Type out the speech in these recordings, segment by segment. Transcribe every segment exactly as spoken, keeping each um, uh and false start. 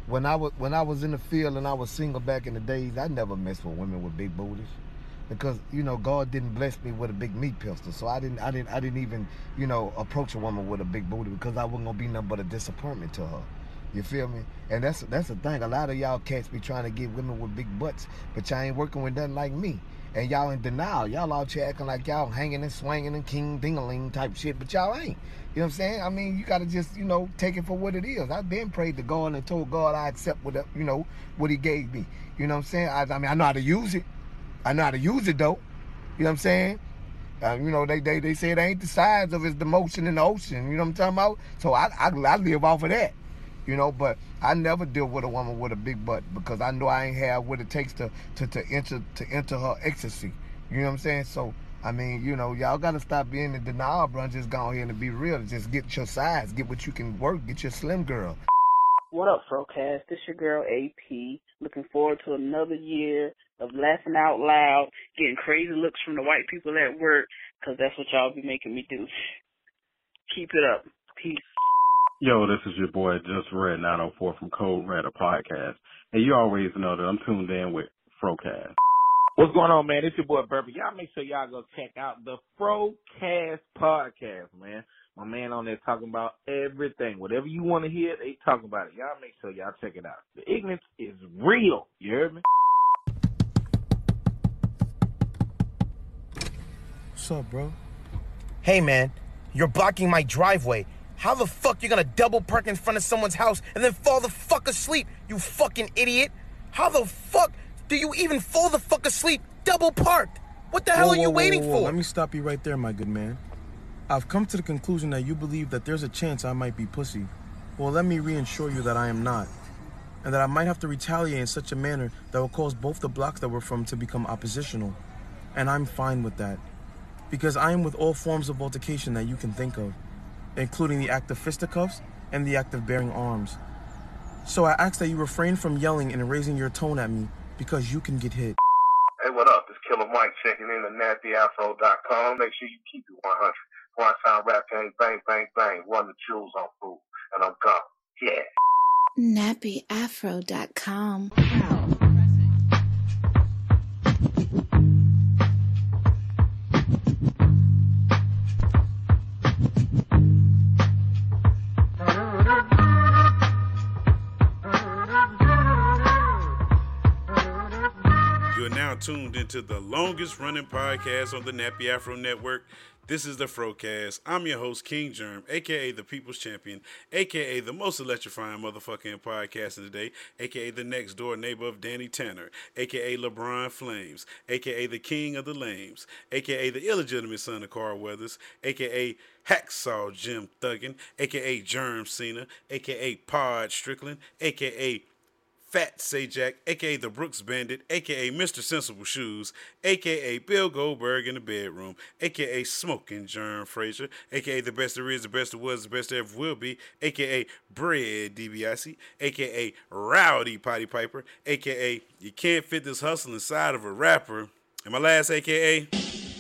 when I was when I was in the field and I was single back in the days, I never messed with women with big booties. Because you know God didn't bless me with a big meat pistol, so I didn't I didn't I didn't even you know approach a woman with a big booty because I wasn't gonna be nothing but a disappointment to her. You feel me? And that's that's the thing. A lot of y'all cats be trying to get women with big butts, but y'all ain't working with nothing like me. And y'all in denial. Y'all out here acting like y'all hanging and swinging and king ding-a-ling type shit, but y'all ain't. You know what I'm saying? I mean, you gotta just, you know, take it for what it is. I've been prayed to God and told God I accept what, you know, what He gave me. You know what I'm saying? I, I mean, I know how to use it. I know how to use it though. You know what I'm saying? Uh, you know, they, they they say it ain't the size of it's the motion in the ocean. You know what I'm talking about? So I, I, I live off of that. You know, but I never deal with a woman with a big butt because I know I ain't have what it takes to, to, to enter to enter her ecstasy. You know what I'm saying? So, I mean, you know, y'all got to stop being in denial, bro. Just go ahead and be real. Just get your size. Get what you can work. Get your slim girl. What up, Frocast? This your girl, A P. Looking forward to another year of laughing out loud, getting crazy looks from the white people at work, because that's what y'all be making me do. Keep it up. Peace. Yo, this is your boy, Just Red nine oh four from Code Red, a podcast. And you always know that I'm tuned in with Frocast. What's going on, man? It's your boy, Burpee. Y'all make sure y'all go check out the Frocast podcast, man. My man on there talking about everything. Whatever you want to hear, they talking about it. Y'all make sure y'all check it out. The ignorance is real. You heard me? What's up, bro? Hey, man, you're blocking my driveway. How the fuck you gonna double park in front of someone's house and then fall the fuck asleep, you fucking idiot? How the fuck do you even fall the fuck asleep double parked? What the hell whoa, are you whoa, waiting whoa, whoa. for? Let me stop you right there, my good man. I've come to the conclusion that you believe that there's a chance I might be pussy. Well, let me reassure you that I am not. And that I might have to retaliate in such a manner that will cause both the blocks that we're from to become oppositional. And I'm fine with that. Because I am with all forms of altercation that you can think of, including the act of fisticuffs and the act of bearing arms. So I ask that you refrain from yelling and raising your tone at me, because you can get hit. Hey, what up? It's Killer Mike checking in at nappy afro dot com. Make sure you keep it one hundred. One sound rap gang, bang, bang, bang. Run the jewels on food, and I'm gone. Yeah. nappy afro dot com. You are now tuned into the longest running podcast on the Nappy Afro Network. This is the Frocast. I'm your host, King Germ, a k a the People's Champion, a k a the most electrifying motherfucking podcast in the day, a k a the next door neighbor of Danny Tanner, a k a LeBron Flames, a k a the King of the Lames, a k a the illegitimate son of Carl Weathers, a k a Hacksaw Jim Thuggin, a k a Germ Cena, a k a Pod Strickland, a k a Fat Sajak, a k a the Brooks Bandit, a k a Mister Sensible Shoes, a k a Bill Goldberg in the bedroom, a k a Smoking Germ Frazier, a k a the best there is, the best there was, the best there ever will be, a k a Bread DiBiase, a k a Rowdy Potty Piper, a k a You Can't Fit This Hustle Inside of a Rapper, and my last a k a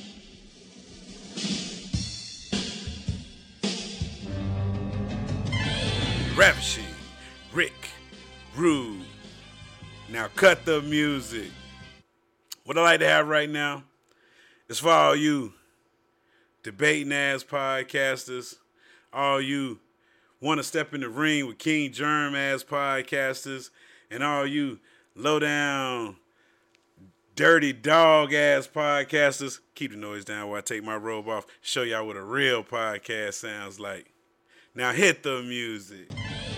Rap Machine, Rick Rude. Now cut the music. What I like to have right now is for all you debating ass podcasters, all you want to step in the ring with King Germ ass podcasters, and all you low down, dirty dog ass podcasters. Keep the noise down while I take my robe off, show y'all what a real podcast sounds like. Now hit the music.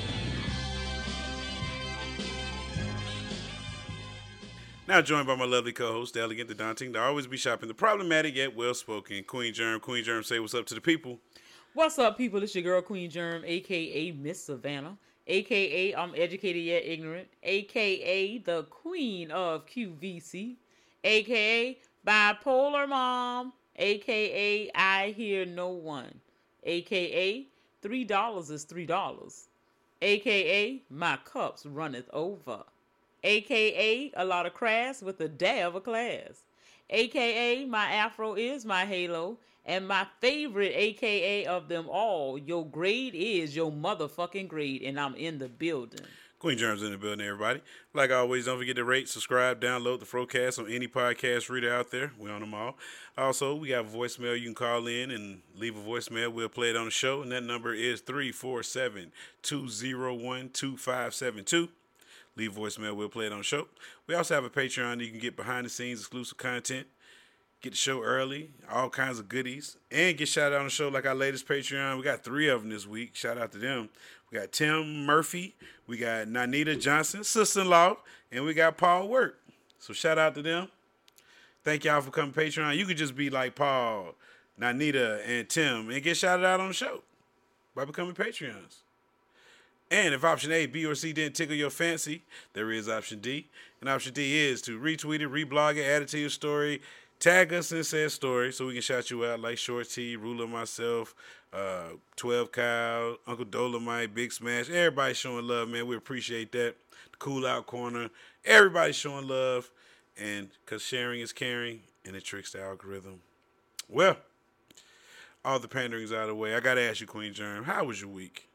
Now joined by my lovely co-host, the elegant, the daunting, the always be shopping, the problematic yet well-spoken, Queen Germ. Queen Germ, say what's up to the people. What's up, people? It's your girl, Queen Germ, a k a. Miss Savannah, a k a. I'm educated yet ignorant, a k a the Queen of Q V C, a k a. Bipolar Mom, a k a. I hear no one, a k a. Three dollars is three dollars, a k a. My cups runneth over, a k a a lot of crass with a dab of class, a k a my afro is my halo, and my favorite a k a of them all, your grade is your motherfucking grade, and I'm in the building. Queen Germs in the building, everybody. Like always, don't forget to rate, subscribe, download the Frocast on any podcast reader out there. We're on them all. Also, we got a voicemail. You can call in and leave a voicemail. We'll play it on the show, and that number is three four seven, two zero one, two five seven two. Leave a voicemail. We'll play it on the show. We also have a Patreon. You can get behind-the-scenes exclusive content, get the show early, all kinds of goodies, and get shout out on the show like our latest Patreon. We got three of them this week. Shout out to them. We got Tim Murphy, we got Nanita Johnson, sister-in-law, and we got Paul Work. So shout out to them. Thank y'all for coming Patreon. You could just be like Paul, Nanita, and Tim and get shouted out on the show by becoming Patreons. And if option A, B, or C didn't tickle your fancy, there is option D. And option D is to retweet it, reblog it, add it to your story, tag us in said story so we can shout you out like Short T, Ruler, myself, uh, twelve Kyle, Uncle Dolomite, Big Smash. Everybody showing love, man. We appreciate that. The Cool Out Corner. Everybody showing love. And because sharing is caring and it tricks the algorithm. Well, all the pandering's out of the way. I got to ask you, Queen Germ, how was your week?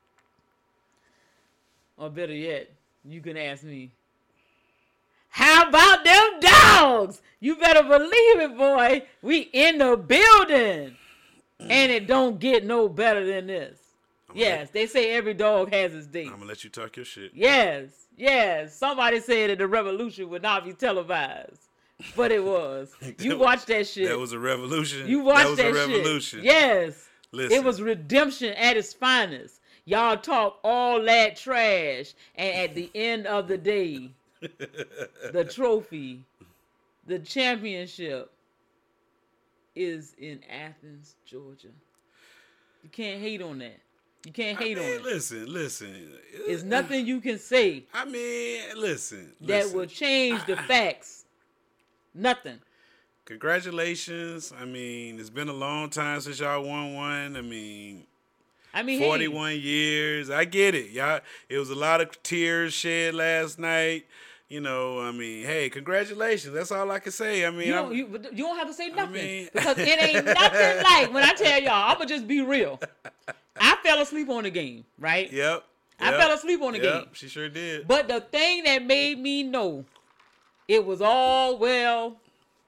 Or better yet, you can ask me, how about them dogs? You better believe it, boy. We in the building. And it don't get no better than this. I'm yes, let, they say every dog has its day. I'm going to let you talk your shit. Yes, yes. Somebody said that the revolution would not be televised. But it was. You watched that shit. That was a revolution. You watched that was that a revolution. Shit. Yes. Listen. It was redemption at its finest. Y'all talk all that trash. And at the end of the day, the trophy, the championship, is in Athens, Georgia. You can't hate on that. You can't hate I mean, on it. Listen, listen. There's nothing you can say. I mean, listen. That listen. will change the facts. Nothing. Congratulations. I mean, it's been a long time since y'all won one. I mean, I mean, forty-one hey. years. I get it. Y'all, it was a lot of tears shed last night. You know, I mean, hey, congratulations. That's all I can say. I mean, you don't, you, you don't have to say nothing. I mean, because it ain't nothing like when I tell y'all, I'm going to just be real. I fell asleep on the game, right? Yep. I yep, fell asleep on the yep, game. She sure did. But the thing that made me know it was all well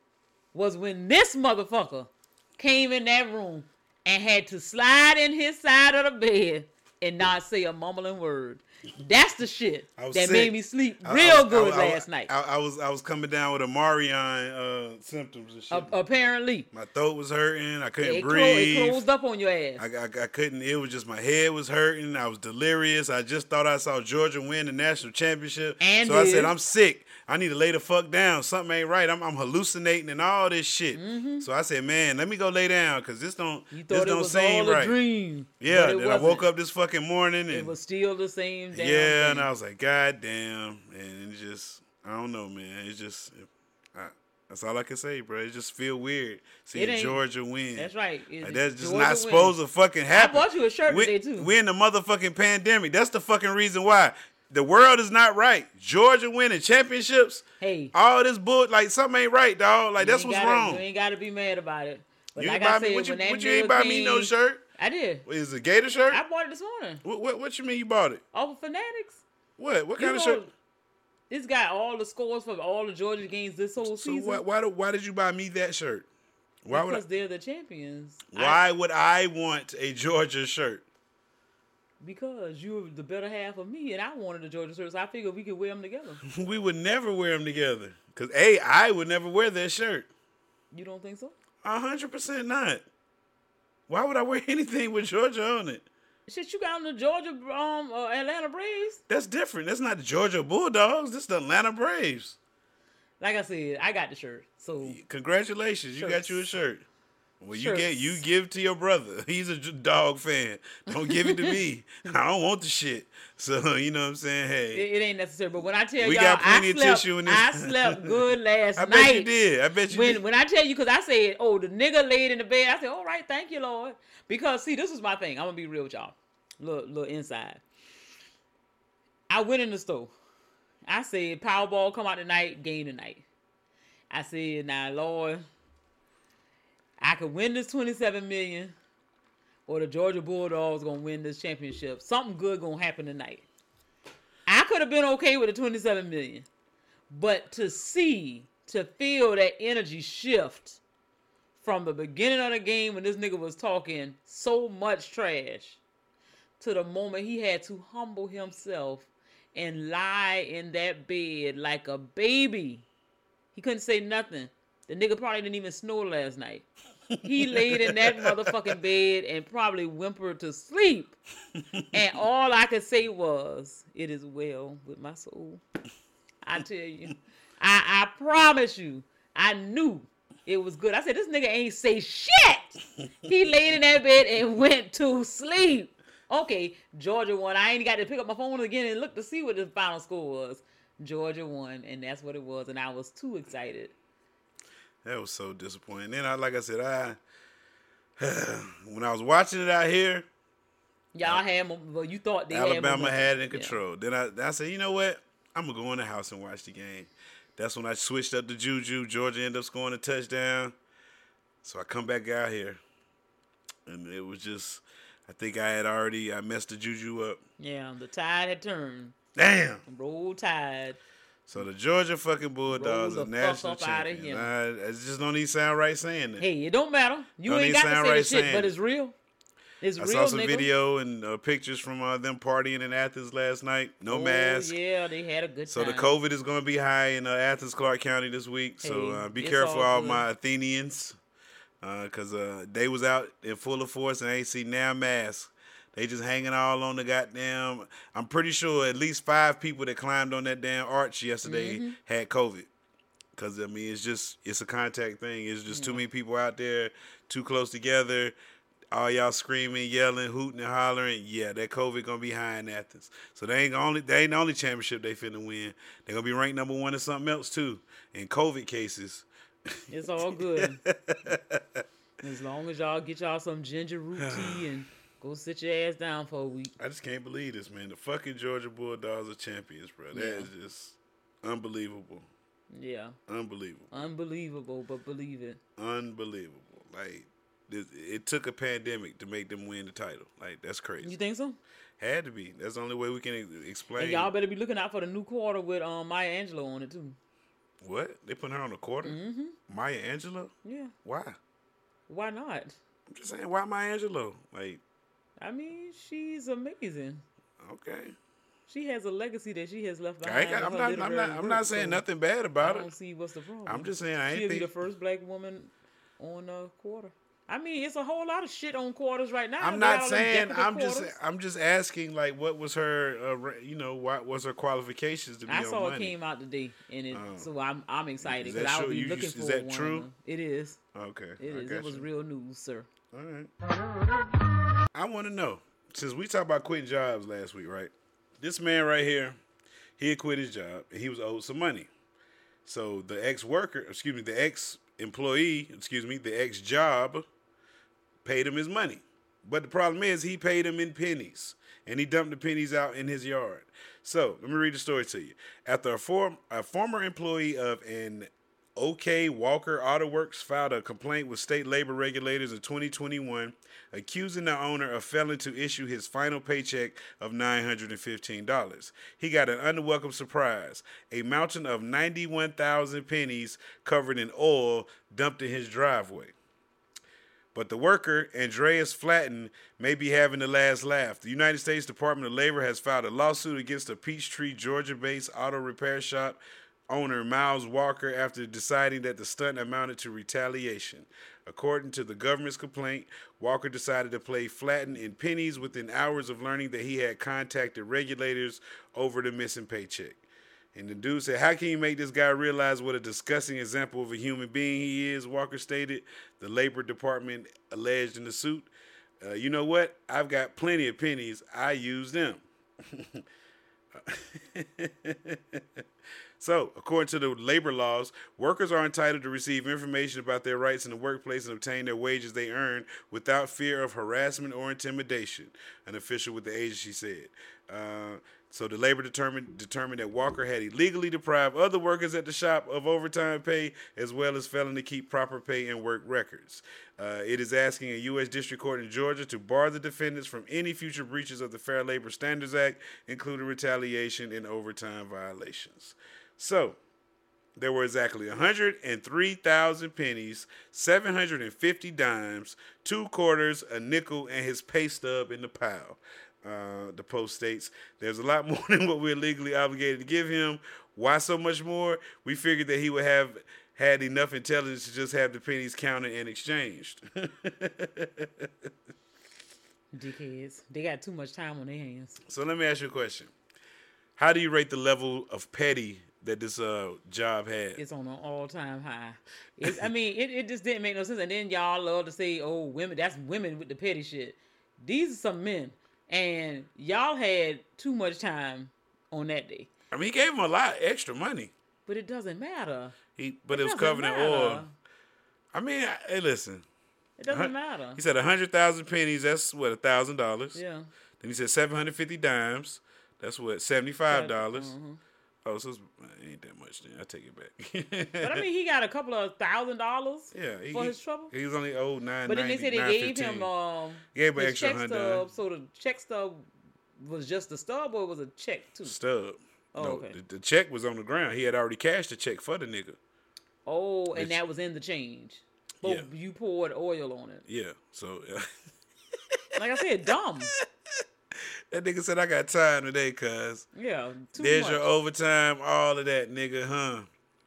was when this motherfucker came in that room and had to slide in his side of the bed and not say a mumbling word. That's the shit that sick. Made me sleep real I, I was, I, good I, last night. I, I was I was coming down with a Marion uh, symptoms and shit. Uh, apparently, my throat was hurting. I couldn't it breathe. Clo- it closed up on your ass. I, I, I couldn't. It was just my head was hurting. I was delirious. I just thought I saw Georgia win the national championship. And so did. I said, I'm sick. I need to lay the fuck down. Something ain't right. I'm, I'm hallucinating and all this shit. Mm-hmm. So I said, man, let me go lay down because this don't you this don't seem all right. A dream, yeah. Then I woke up this fucking morning and it was still the same. Damn yeah, thing. And I was like, God damn, and it just I don't know, man. It's just I, that's all I can say, bro. It just feel weird seeing Georgia win. That's right. Like, that's just Georgia not win. supposed to fucking happen. I bought you a shirt we, today too. We're in the motherfucking pandemic. That's the fucking reason why. The world is not right. Georgia winning championships. Hey. All this bull, like something ain't right, dog. Like you that's what's gotta, wrong. You ain't got to be mad about it. But you like buy I me, said, what you, when that what you ain't buy me no shirt? I did. Is it a Gator shirt? I bought it this morning. What what, what you mean you bought it? Off of Fanatics. What? What you kind know, of shirt? It's got all the scores for all the Georgia games this whole so season. So why why, do, why did you buy me that shirt? Why because would I, they're the champions. Why I, would I want a Georgia shirt? Because you're the better half of me, and I wanted a Georgia shirt, so I figured we could wear them together. We would never wear them together. Because, A, I would never wear that shirt. You don't think so? A hundred percent not. Why would I wear anything with Georgia on it? Shit, you got on the Georgia um uh, Atlanta Braves. That's different. That's not the Georgia Bulldogs. This is the Atlanta Braves. Like I said, I got the shirt. So congratulations, shirts. You got you a shirt. Well, you Shirts. get you give to your brother. He's a dog fan. Don't give it to me. I don't want the shit. So you know what I'm saying. Hey, it, it ain't necessary. But when I tell we y'all, got plenty I of slept, tissue in this. I slept good last I night. bet you did. I bet you when, did. When I tell you, because I said, oh, the nigga laid in the bed. I said, all right, thank you, Lord. Because see, this is my thing. I'm gonna be real with y'all. Little, little inside. I went in the store. I said, Powerball come out tonight, game tonight. I said, now, Lord, I could win this twenty-seven million, or the Georgia Bulldogs gonna win this championship. Something good gonna happen tonight. I could would have been okay with the twenty-seven million. But to see, to feel that energy shift from the beginning of the game when this nigga was talking so much trash to the moment he had to humble himself and lie in that bed like a baby. He couldn't say nothing. The nigga probably didn't even snore last night. He laid in that motherfucking bed and probably whimpered to sleep. And all I could say was, it is well with my soul. I tell you. I, I promise you, I knew it was good. I said, this nigga ain't say shit. He laid in that bed and went to sleep. Okay, Georgia won. I ain't got to pick up my phone again and look to see what the final score was. Georgia won, and that's what it was, and I was too excited. That was so disappointing. Then, I, like I said, I when I was watching it out here, y'all had, well, you thought they Alabama had, had it in control. Yeah. Then I, I said, you know what? I'm gonna go in the house and watch the game. That's when I switched up to Juju. Georgia ended up scoring a touchdown. So I come back out here. And it was just, I think I had already, I messed the Juju up. Yeah, the tide had turned. Damn. Roll Tide. So the Georgia fucking Bulldogs are national champions. I, I just don't even sound right saying that. Hey, it don't matter. You don't ain't got to say right the shit, but it's real. It's I real, saw some nigga. video and uh, pictures from uh, them partying in Athens last night. No oh, mask. Yeah, they had a good so time. So the COVID is going to be high in uh, Athens, Clark County this week. Hey, so uh, be careful, all, all my Athenians, because uh, uh, they was out in full of force and ain't see now masks. They just hanging all on the goddamn. I'm pretty sure at least five people that climbed on that damn arch yesterday mm-hmm. had COVID. Because, I mean, it's just, it's a contact thing. It's just yeah. too many people out there, too close together. All y'all screaming, yelling, hooting, and hollering. Yeah, that COVID gonna be high in Athens. So they ain't only they ain't the only championship they finna win. They gonna be ranked number one in something else too. In COVID cases. It's all good. As long as y'all get y'all some ginger root tea and go sit your ass down for a week. I just can't believe this, man. The fucking Georgia Bulldogs are champions, bro. That yeah. is just unbelievable. Yeah. Unbelievable. Unbelievable, but believe it. Unbelievable. Like. It took a pandemic to make them win the title. Like, that's crazy. You think so? Had to be. That's the only way we can explain. And y'all better be looking out for the new quarter with um, Maya Angelou on it, too. What? They putting her on the quarter? Mm-hmm. Maya Angelou? Yeah. Why? Why not? I'm just saying, why Maya Angelou? Like, I mean, she's amazing. Okay. She has a legacy that she has left behind. I I'm, not, I'm, not, I'm not saying so nothing bad about her. I don't see what's the problem. I'm just saying I ain't She'll think... be the first black woman on a quarter. I mean, it's a whole lot of shit on quarters right now. I'm not saying. I'm quarters. just. I'm just asking. Like, what was her? Uh, you know, what was her qualifications to be I on saw money? it came out today, and it, oh. so I'm I'm excited because I will be you, looking you, for is that one. true? It is. Okay. It is. It was you. real news, sir. All right. I want to know, since we talked about quitting jobs last week, right? This man right here, he had quit his job and he was owed some money. So the ex-worker, excuse me, the ex-employee, excuse me, the ex-job. Paid him his money. But the problem is he paid him in pennies. And he dumped the pennies out in his yard. So, let me read the story to you. After a, form, a former employee of an OK Walker Auto Works filed a complaint with state labor regulators in twenty twenty-one, accusing the owner of failing to issue his final paycheck of nine hundred fifteen dollars. He got an unwelcome surprise. A mountain of ninety-one thousand pennies covered in oil dumped in his driveway. But the worker, Andreas Flatten, may be having the last laugh. The United States Department of Labor has filed a lawsuit against a Peachtree, Georgia-based auto repair shop owner, Miles Walker, after deciding that the stunt amounted to retaliation. According to the government's complaint, Walker decided to play Flatten in pennies within hours of learning that he had contacted regulators over the missing paycheck. And the dude said, how can you make this guy realize what a disgusting example of a human being he is, Walker stated. The Labor Department alleged in the suit. Uh, you know what? I've got plenty of pennies. I use them. So, according to the labor laws, workers are entitled to receive information about their rights in the workplace and obtain their wages they earn without fear of harassment or intimidation, an official with the agency said. Uh, So the labor determined determined that Walker had illegally deprived other workers at the shop of overtime pay, as well as failing to keep proper pay and work records. Uh, it is asking a U S district court in Georgia to bar the defendants from any future breaches of the Fair Labor Standards Act, including retaliation and overtime violations. So there were exactly one hundred three thousand pennies, seven hundred fifty dimes, two quarters, a nickel, and his pay stub in the pile. Uh, the Post states, there's a lot more than what we're legally obligated to give him. Why so much more? We figured that he would have had enough intelligence to just have the pennies counted and exchanged. Dickheads. They got too much time on their hands. So let me ask you a question. How do you rate the level of petty that this uh, job had? It's on an all-time high. It's, I mean, it, it just didn't make no sense. And then y'all love to say, oh, women, that's women with the petty shit. These are some men. And y'all had too much time on that day. I mean, he gave him a lot of extra money. But it doesn't matter. He, But it, it was doesn't covered in matter. oil. I mean, I, hey, listen. It doesn't matter. He said one hundred thousand pennies, that's what, one thousand dollars. Yeah. Then he said seven hundred fifty dimes, that's what, seventy-five dollars. Uh-huh. Oh, so it's, it ain't that much then. I take it back. But I mean, he got a couple of thousand dollars yeah, he, for he, his trouble. He was only owed nine. But then they said they gave him um gave him his extra check hundred. stub. So the check stub was just the stub, or was a check too? Stub. Oh, no, okay. The, the check was on the ground. He had already cashed the check for the nigga. Oh, and Which, that was in the change. But yeah. you poured oil on it. Yeah. So. Uh, like I said, dumb. That nigga said, I got time today, cuz. Yeah, too There's much. your overtime, all of that, nigga, huh?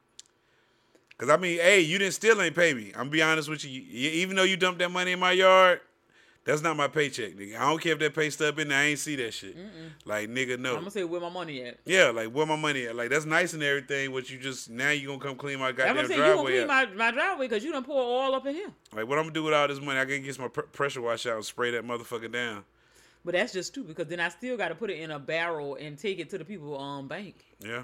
Because, I mean, hey, you didn't still ain't pay me. I'm going to be honest with you. you. Even though you dumped that money in my yard, that's not my paycheck, nigga. I don't care if that pay stub in there. I ain't see that shit. Mm-mm. Like, nigga, no. I'm going to say where my money at. Yeah, like, where my money at? Like, that's nice and everything, but you just, now you going to come clean my goddamn I'm saying driveway you going to clean up. my, my driveway because you done pour oil up in here. Like, what I'm going to do with all this money, I can get my pr- pressure wash out and spray that motherfucker down. But that's just stupid because then I still got to put it in a barrel and take it to the people um bank. Yeah.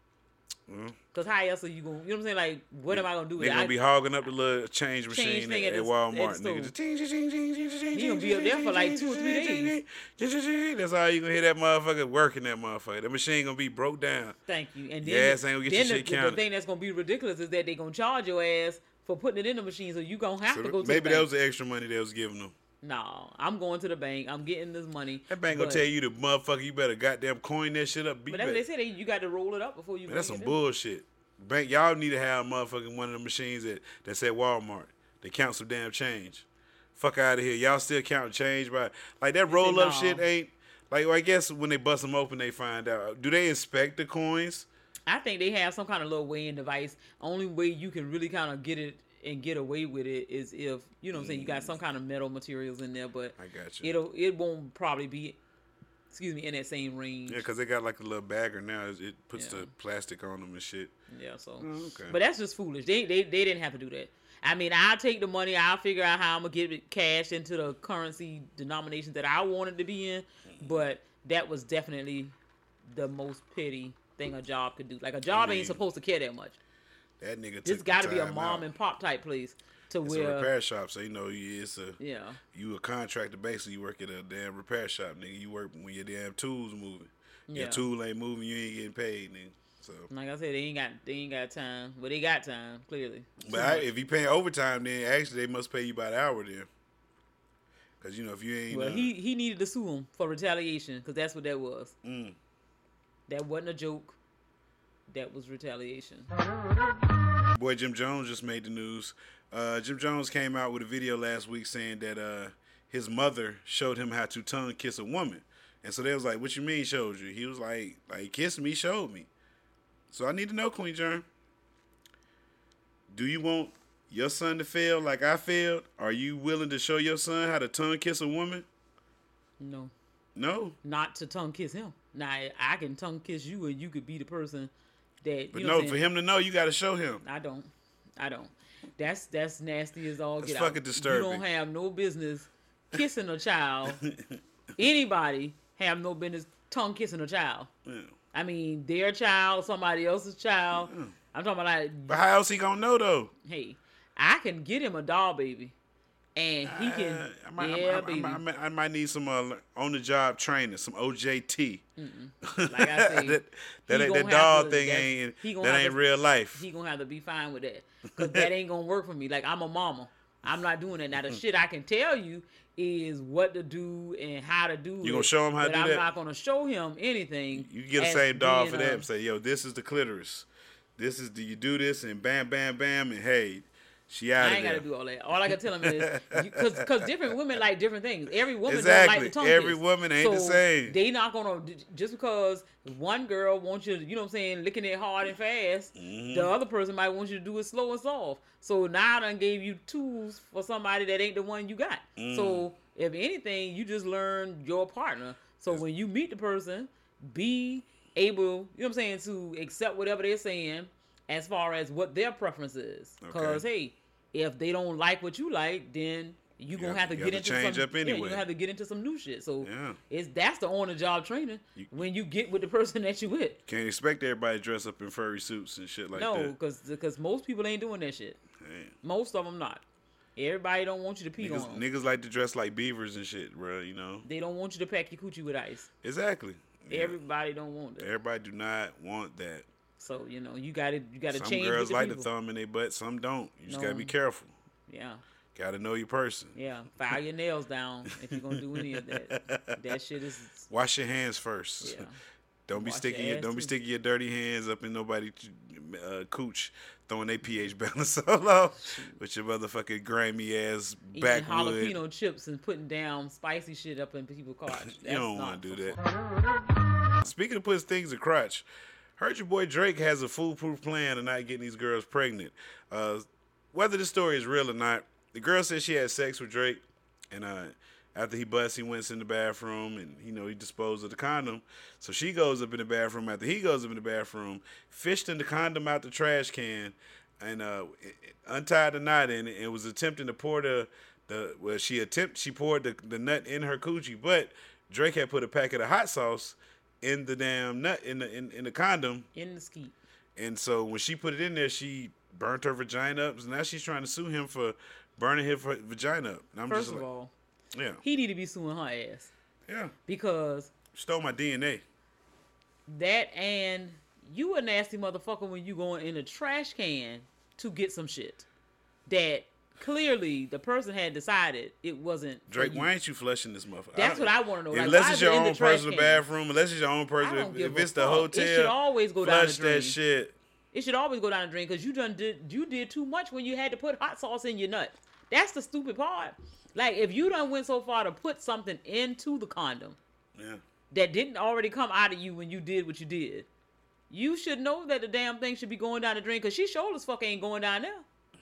Well, Because how else are you going to, you know what I'm saying? Like, what am I going to do with they it? going to be hogging up the little change machine Change at, thing at, at the- Walmart. at the nigga. store. Just ting, ting, ting, ting, ting, ting, He gonna be up there for like two or three days. That's all you going to hear that motherfucker working that motherfucker. That machine going to be broke down. Thank you. And then, Your ass ain't going to get then your the, shit the counted. thing that's going to be ridiculous is that they going to charge your ass for putting it in the machine, so you going to have So to go to maybe the that bank. was the extra money they was giving them. No, I'm going to the bank. I'm getting this money. That bank going but- to tell you, the motherfucker, you better goddamn coin that shit up. Be But that's what back. they say. They, you got to roll it up before you Man, that's bring some it in. bullshit. Bank, y'all need to have motherfucking one of the machines that that's at Walmart. They count some damn change. Fuck out of here. Y'all still counting change by like that roll up no. shit ain't like. Well, I guess when they bust them open, they find out. Do they inspect the coins? I think they have some kind of little weighing device. Only way you can really kind of get it and get away with it is if, you know what I'm saying, you got some kind of metal materials in there, but I got you. it'll it won't probably be, excuse me, in that same range. Yeah, because they got like a little bagger now. It puts Yeah. the plastic on them and shit. Yeah, so. Oh, okay. But that's just foolish. They, they they didn't have to do that. I mean, I'll take the money. I'll figure out how I'm going to get it cashed into the currency denominations that I wanted to be in. But that was definitely the most petty thing a job could do. Like, a job I mean, ain't supposed to care that much. That nigga took This got to the be a time mom out. and pop type place to It's where. a repair shop, so you know you- it's a Yeah. you a contractor. Basically, you work at a damn repair shop, nigga. You work when your damn tools moving. Your Yeah. tool ain't moving, you ain't getting paid, nigga. So, Like I said, they ain't got they ain't got time, but they got time clearly. but I, if you paying overtime, then actually they must pay you by the hour then. Cause you know if you ain't. Well, uh, he he needed to sue him for retaliation because that's what that was. Mm. That wasn't a joke. That was retaliation. Boy, Jim Jones just made the news. Uh, Jim Jones came out with a video last week saying that uh, his mother showed him how to tongue kiss a woman, and so they was like, "What you mean showed you?" He was like, "Like kissed me, showed me." So I need to know, Queen Germ. Do you want your son to fail like I failed? Are you willing to show your son how to tongue kiss a woman? No. No. Not to tongue kiss him. Now I can tongue kiss you, and you could be the person that. But you know what no, I'm for saying? him to know, you got to show him. I don't. I don't. That's that's nasty as all That's get fucking out. disturbing. You don't have no business kissing a child. Anybody have no business tongue kissing a child. Yeah. I mean, their child, somebody else's child. Yeah. I'm talking about like. But how else he gonna know though? Hey, I can get him a doll baby, and he can. Uh, I, might, yeah, I, I, baby. I, I, might, I might need some uh, on the job training, some O J T. Like I said, that that, he ain't, gonna that dog have to- thing that's- ain't he gonna that have ain't to- real life. He gonna have to be fine with that, cause that ain't gonna work for me. Like I'm a mama, I'm not doing that. Now the shit I can tell you is what to do and how to do it. You gonna show him how to but do I'm that? not gonna show him anything. You get the as same dog for being that a- and say, yo, this is the clitoris. This is, do you do this? And bam, bam, bam, and hey, she out I of ain't there. gotta do all that. All I can tell him is because because different women like different things. Every woman Exactly. don't like the tongue Every kiss. woman ain't the So same. They not gonna just because one girl wants you, to, you know what I'm saying, licking it hard and fast. Mhm. The other person might want you to do it slow and soft. So now I done gave you tools for somebody that ain't the one you got. Mm. So if anything, you just learn your partner. So when you meet the person, be able, you know what I'm saying, to accept whatever they're saying as far as what their preference is. Because Okay. hey, if they don't like what you like, then you gonna You have to you get have into to change some. up Yeah, you anyway. gonna have to get into some new shit. So Yeah. it's that's the on the job training when you get with the person that you with. Can't expect everybody to dress up in furry suits and shit like no, that. because because most people ain't doing that shit. Hey. Most of them not. Everybody don't want you to pee Niggas, on them. niggas like to dress like beavers and shit, bro. You know. They don't want you to pack your coochie with ice. Exactly. Yeah. Everybody don't want that. Everybody do not want that. So you know you got to you got to Some change. girls with the like people. to thumb in their butt, some don't. You just No. gotta be careful. Yeah. Gotta know your person. Yeah, file your nails down if you're gonna do any of that. That shit is. Wash your hands first. Yeah. Don't be Wash sticking your your, ass, don't be too. sticking your dirty hands up in nobody uh, cooch, throwing their pH balance all off with your motherfucking grimy ass Eating backwood. jalapeno chips and putting down spicy shit up in people's crotch. You don't want to do that. Speaking of putting things in crotch, heard your boy Drake has a foolproof plan of not getting these girls pregnant. Uh, whether the story is real or not, the girl said she had sex with Drake, and uh, after he busts, he went in the bathroom, and you know he disposed of the condom. So she goes up in the bathroom after he goes up in the bathroom, fished in the condom out the trash can, and uh, untied the knot in it, and was attempting to pour the the well she attempt she poured the, the nut in her coochie, but Drake had put a packet of hot sauce in the damn nut in the in, in the condom in the skeet. And so when she put it in there, she burnt her vagina up. So now she's trying to sue him for burning her vagina up. And I'm First just of like, all, yeah, he need to be suing her ass. Yeah. Because stole my D N A. That and you a nasty motherfucker when you going in a trash can to get some shit that clearly the person had decided it wasn't for Drake, you. why ain't you flushing this motherfucker? That's what I want to know. Like, Unless why it's is your it in the own trash personal can? bathroom, unless it's your own I personal, don't give if a it's the fuck. hotel, It should always go down flush the drain. that shit. It should always go down the drain because you done did you did too much when you had to put hot sauce in your nut. That's the stupid part. Like if you done went so far to put something into the condom Yeah. that didn't already come out of you when you did what you did, you should know that the damn thing should be going down the drain because she sure as fuck ain't going down there.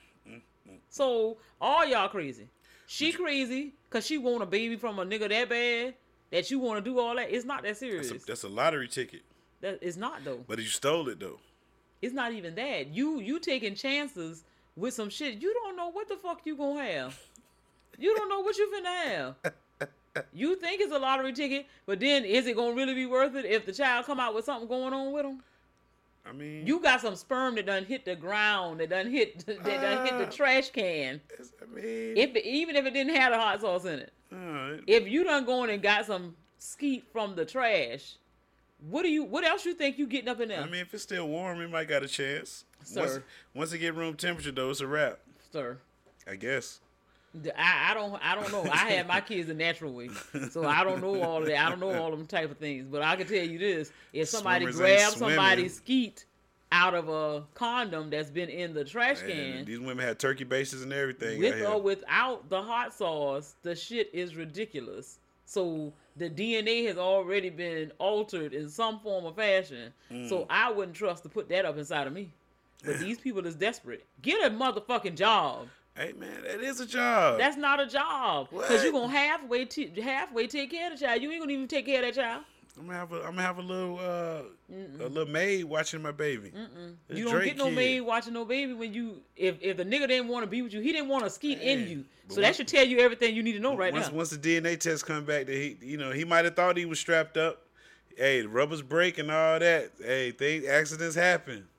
So all y'all crazy. She crazy because she want a baby from a nigga that bad that you want to do all that. It's not that serious. That's a, that's a lottery ticket. That it's not though. But you stole it though. It's not even that. You you taking chances with some shit. You don't know what the fuck you gonna have. You don't know what you finna have. You think it's a lottery ticket, but then is it gonna really be worth it if the child come out with something going on with him? I mean, You got some sperm that done hit the ground, that done hit that done hit the trash can. I mean, If it, even if it didn't have the hot sauce in it. uh, If you done going and got some skeet from the trash, what do you? What else you think you getting up in there? I mean, if it's still warm, it might got a chance. Sir. Once, once it get room temperature though, it's a wrap. Sir. I guess. I, I don't I don't know. I had my kids the natural way, so I don't know all of that. I don't know all them type of things. But I can tell you this: if somebody Swimmers ain't grabs swimming. somebody's skeet out of a condom that's been in the trash Man, can, these women had turkey bases and everything. out with here. or without the hot sauce, the shit is ridiculous. So the D N A has already been altered in some form or fashion. Mm. So I wouldn't trust to put that up inside of me. But these people is desperate. Get a motherfucking job. Hey man, it is a job. That's not a job. Because What? you're going to halfway, t- halfway take care of the child. You ain't going to even take care of that child. I'm gonna have a, I'm gonna have a little, uh, a little maid watching my baby. This You don't Drake get no kid. maid watching no baby when you, if, if the nigga didn't want to be with you, he didn't want to skeet in Hey, you. but So that once- should tell you everything you need to know right once, now. Once the D N A test come back, that he, you know, he might have thought he was strapped up. Hey, the rubbers break and all that. Hey, things, accidents happen.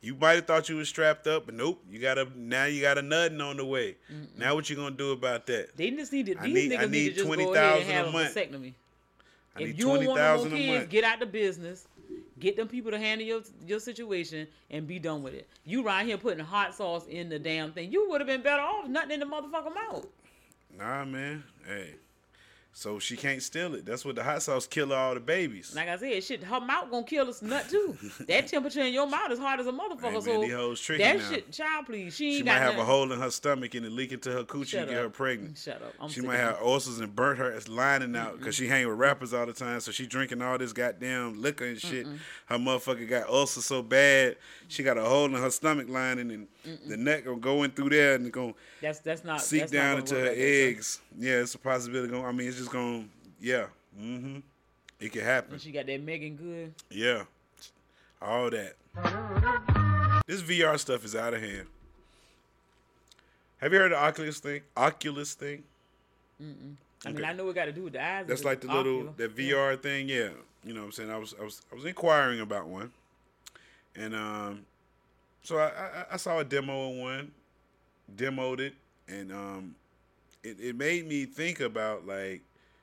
You might have thought you was strapped up, but nope. You got a now you got a nutting on the way. Mm-mm. Now what you gonna do about that? They just need to. I These need- niggas I need, need to just twenty go ahead and thousand have a a month. vasectomy. I If need you don't twenty want no thousand more a kids, month. get out the business. Get them people to handle your your situation and be done with it. You right here putting hot sauce in the damn thing. You would have been better off nothing in the motherfucking mouth. Nah, man. Hey. So she can't steal it. That's what the hot sauce kill all the babies. Like I said, shit, her mouth gonna kill us nut too. That temperature in your mouth is hard as a motherfucker. Hey, man, so these hoes tricky that now. shit, child, please. She ain't She got might have a nothing. hole in her stomach and it leak into her coochie Shut and get up. her pregnant. Shut up. I'm she sick might of have ulcers and burnt her it's lining out because she hang with rappers all the time. So she drinking all this goddamn liquor and shit. Mm-mm. Her motherfucker got ulcers so bad she got a hole in her stomach lining and Mm-mm. the neck gonna go in through there and gonna That's that's not seep that's down not into gonna her work like that, son. eggs. Yeah, it's a possibility. Going. I mean, it's just gonna. Yeah. Mm-hmm. It could happen. And she got that Megan Good. Yeah. All that. This V R stuff is out of hand. Have you heard of the Oculus thing? Oculus thing? Mm-mm. I mean, Okay. I know it got to do with the eyes. That's of like the little ocular. that V R thing, yeah. You know what I'm saying? I was I was I was inquiring about one. And um so I, I, I saw a demo of one, demoed it, and um it, it made me think about like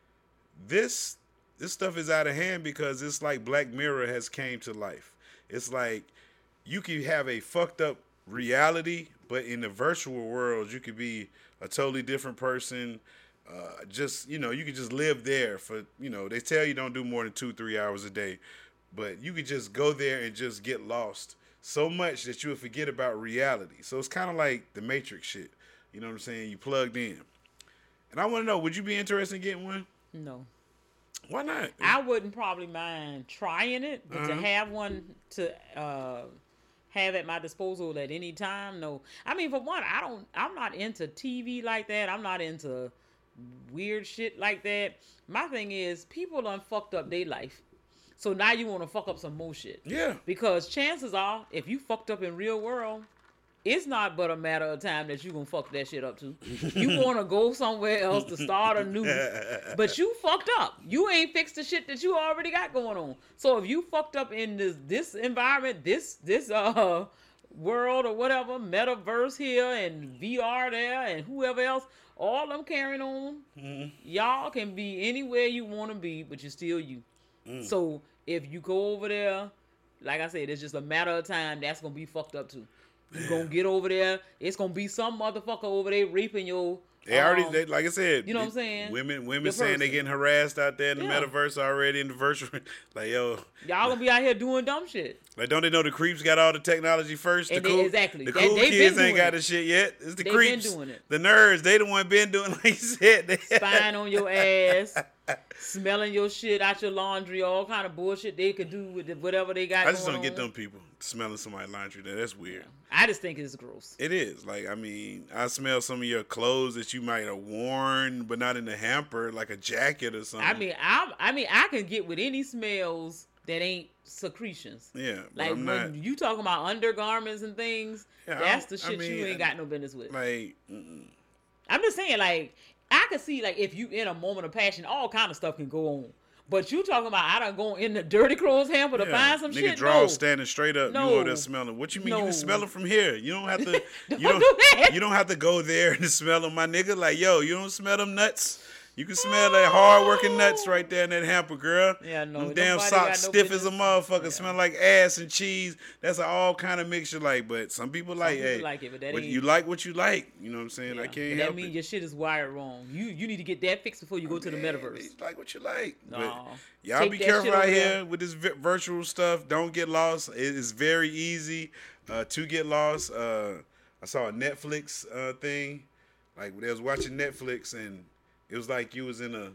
this this stuff is out of hand because it's like Black Mirror has came to life. It's like you could have a fucked up reality, but in the virtual world, you could be a totally different person. Uh, just, you know, you could just live there for, you know, they tell you don't do more than two, three hours a day, but you could just go there and just get lost so much that you would forget about reality. So it's kind of like the Matrix shit. You know what I'm saying? You plugged in. And I want to know, would you be interested in getting one? No. Why not? I wouldn't probably mind trying it, but to Uh-huh. have one to uh, have at my disposal at any time, no. I mean, for one, I don't. I'm not into T V like that. I'm not into weird shit like that. My thing is, people done fucked up their life, so now you want to fuck up some more shit. Yeah. Because chances are, if you fucked up in real world, it's not but a matter of time that you gonna fuck that shit up too. You wanna go somewhere else to start anew, but you fucked up. You ain't fixed the shit that you already got going on. So if you fucked up in this this environment, this this uh world or whatever, metaverse here and V R there and whoever else, all them carrying on, Mhm. y'all can be anywhere you want to be, but you're still you. Mm. So if you go over there, like I said, it's just a matter of time. That's gonna be fucked up too. You gonna get over there. It's gonna be some motherfucker over there raping your. They already, um, they, like I said, you know what I'm it- saying? Women, women Your saying they person. getting harassed out there in the Yeah. metaverse already in the virtual. Like, yo, Y'all gonna be out here doing dumb shit. like, don't they know the creeps got all the technology first? And the they- cool, exactly. The They- cool they been kids ain't doing got it. the shit yet. It's the They been creeps, doing it. the nerds. They the one been doing like you said. They, Spying on your ass, smelling your shit out your laundry, all kind of bullshit they could do with the- whatever they got. I just going don't get on. them people smelling somebody's laundry. There, that's weird. I just think it's gross. It is. Like, I mean, I smell some of your clothes that you might have worn, but not in the hamper, like a jacket or something. I mean, I I mean, I can get with any smells that ain't secretions. yeah, but Like I'm when not. you talking about undergarments and things, Yeah, that's I- the I shit mean, you ain't got no business with. Like, mm-mm. I'm just saying, like, I could see, like, if you in a moment of passion, all kind of stuff can go on. But you talking about I done go in the dirty clothes hamper to Yeah. find some Nigga shit? draw No. standing straight up. No. You over there smelling. What you mean? You No. can smell it from here. You don't have to. Don't you don't. do that. You don't have to go there and smell them, my nigga. Like, yo, you don't smell them nuts. You can smell that hard working nuts right there in that hamper, girl. Yeah, no. Them damn nobody socks got no stiff as a business. motherfucker. Yeah. Smell like ass and cheese. That's an all kind of mixture. Like, but some people like, people hey, like it, but that what- ain't- you like what you like. You know what I'm saying? Yeah. I can't But help that means it. your shit is wired wrong. You you need to get that fixed before you go to the Man, metaverse. it's like what you like. No. But y'all Take be that careful shit out over here there. with this vi- virtual stuff. Don't get lost. It is very easy uh, to get lost. Uh, I saw a Netflix uh, thing. Like, they was watching Netflix, and it was like you was in a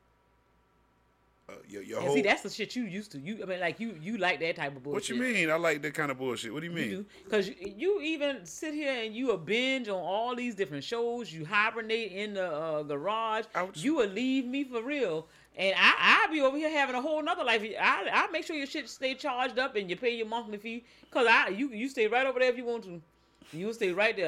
uh, your, your And whole. see, that's the shit you used to. You, I mean, like you, you like that type of bullshit. What you mean? I like that kind of bullshit. What do you mean? You do, because you, you even sit here and you a binge on all these different shows. You hibernate in the uh, garage. You would leave me for real, and I I be over here having a whole nother life. I I make sure your shit stay charged up and you pay your monthly fee. Cause I you you stay right over there if you want to. You stay right there.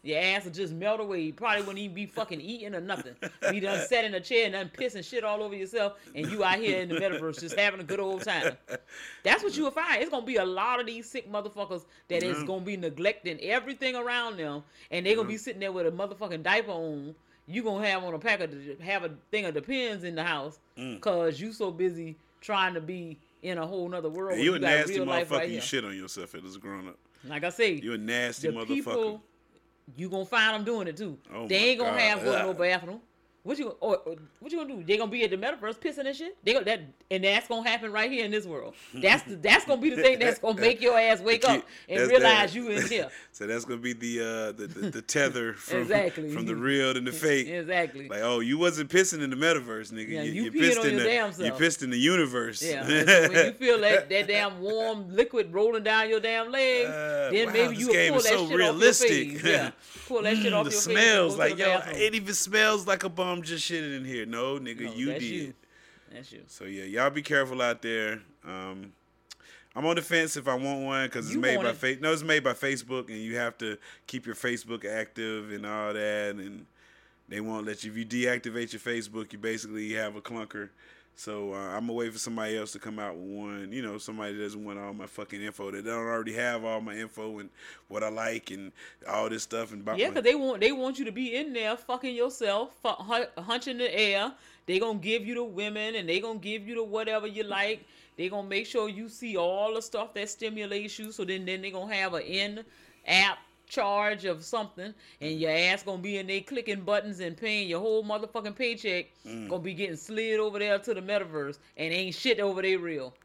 Your ass will just melt away. You probably wouldn't even be fucking eating or nothing. You done sat in a chair and done pissing shit all over yourself, and you out here in the metaverse just having a good old time. That's what you will find. It's gonna be a lot of these sick motherfuckers that is Yeah. gonna be neglecting everything around them, and they're gonna be sitting there with a motherfucking diaper on. You gonna have on a pack of have a thing of Depends in the house, Mm. cause you so busy trying to be in a whole nother world. Hey, when you a got nasty real life motherfucker. right you here. shit on yourself as a grown up. Like I say, You a nasty the motherfucker. people, you gonna find them doing it too. Oh they my ain't gonna God. have go to no Ugh. bathroom. What you or, or what you gonna do? They gonna be at the metaverse pissing and shit. They go that and that's gonna happen right here in this world. That's the, that's gonna be the thing that's gonna make your ass wake up and That's realize that. you in here. So that's gonna be the uh the, the, the tether from Exactly. from the real to the fake. Exactly. Like, oh, you wasn't pissing in the metaverse, nigga. Yeah, you, you peed pissed on in your the damn you self. pissed in the universe. Yeah. And so when you feel that, that damn warm liquid rolling down your damn legs, Uh, then wow, maybe this you will game pull is that so shit realistic. off your face. Yeah. Pull that shit Mm, off the your smells face. and go to like the yo, bathroom. it even smells like a bum just shitted in here. No, nigga, No, you that's did. you. That's you. So yeah, y'all be careful out there. Um, I'm on the fence if I want one because it's You made want by it. face. No, it's made by Facebook, and you have to keep your Facebook active and all that. And they won't let you. If you deactivate your Facebook, you basically have a clunker. So uh, I'm gonna wait for somebody else to come out with one. You know, somebody that doesn't want all my fucking info. That don't already have all my info and what I like and all this stuff. And about Yeah, my- because they want they want you to be in there fucking yourself, fu- hun- hunching the air. They gonna give you the women and they gonna give you the whatever you like. They gonna make sure you see all the stuff that stimulates you. So then, then they gonna have an in-app charge of something, and your ass gonna be in there clicking buttons and paying your whole motherfucking paycheck. Mm. Gonna be getting slid over there to the metaverse, and ain't shit over there real.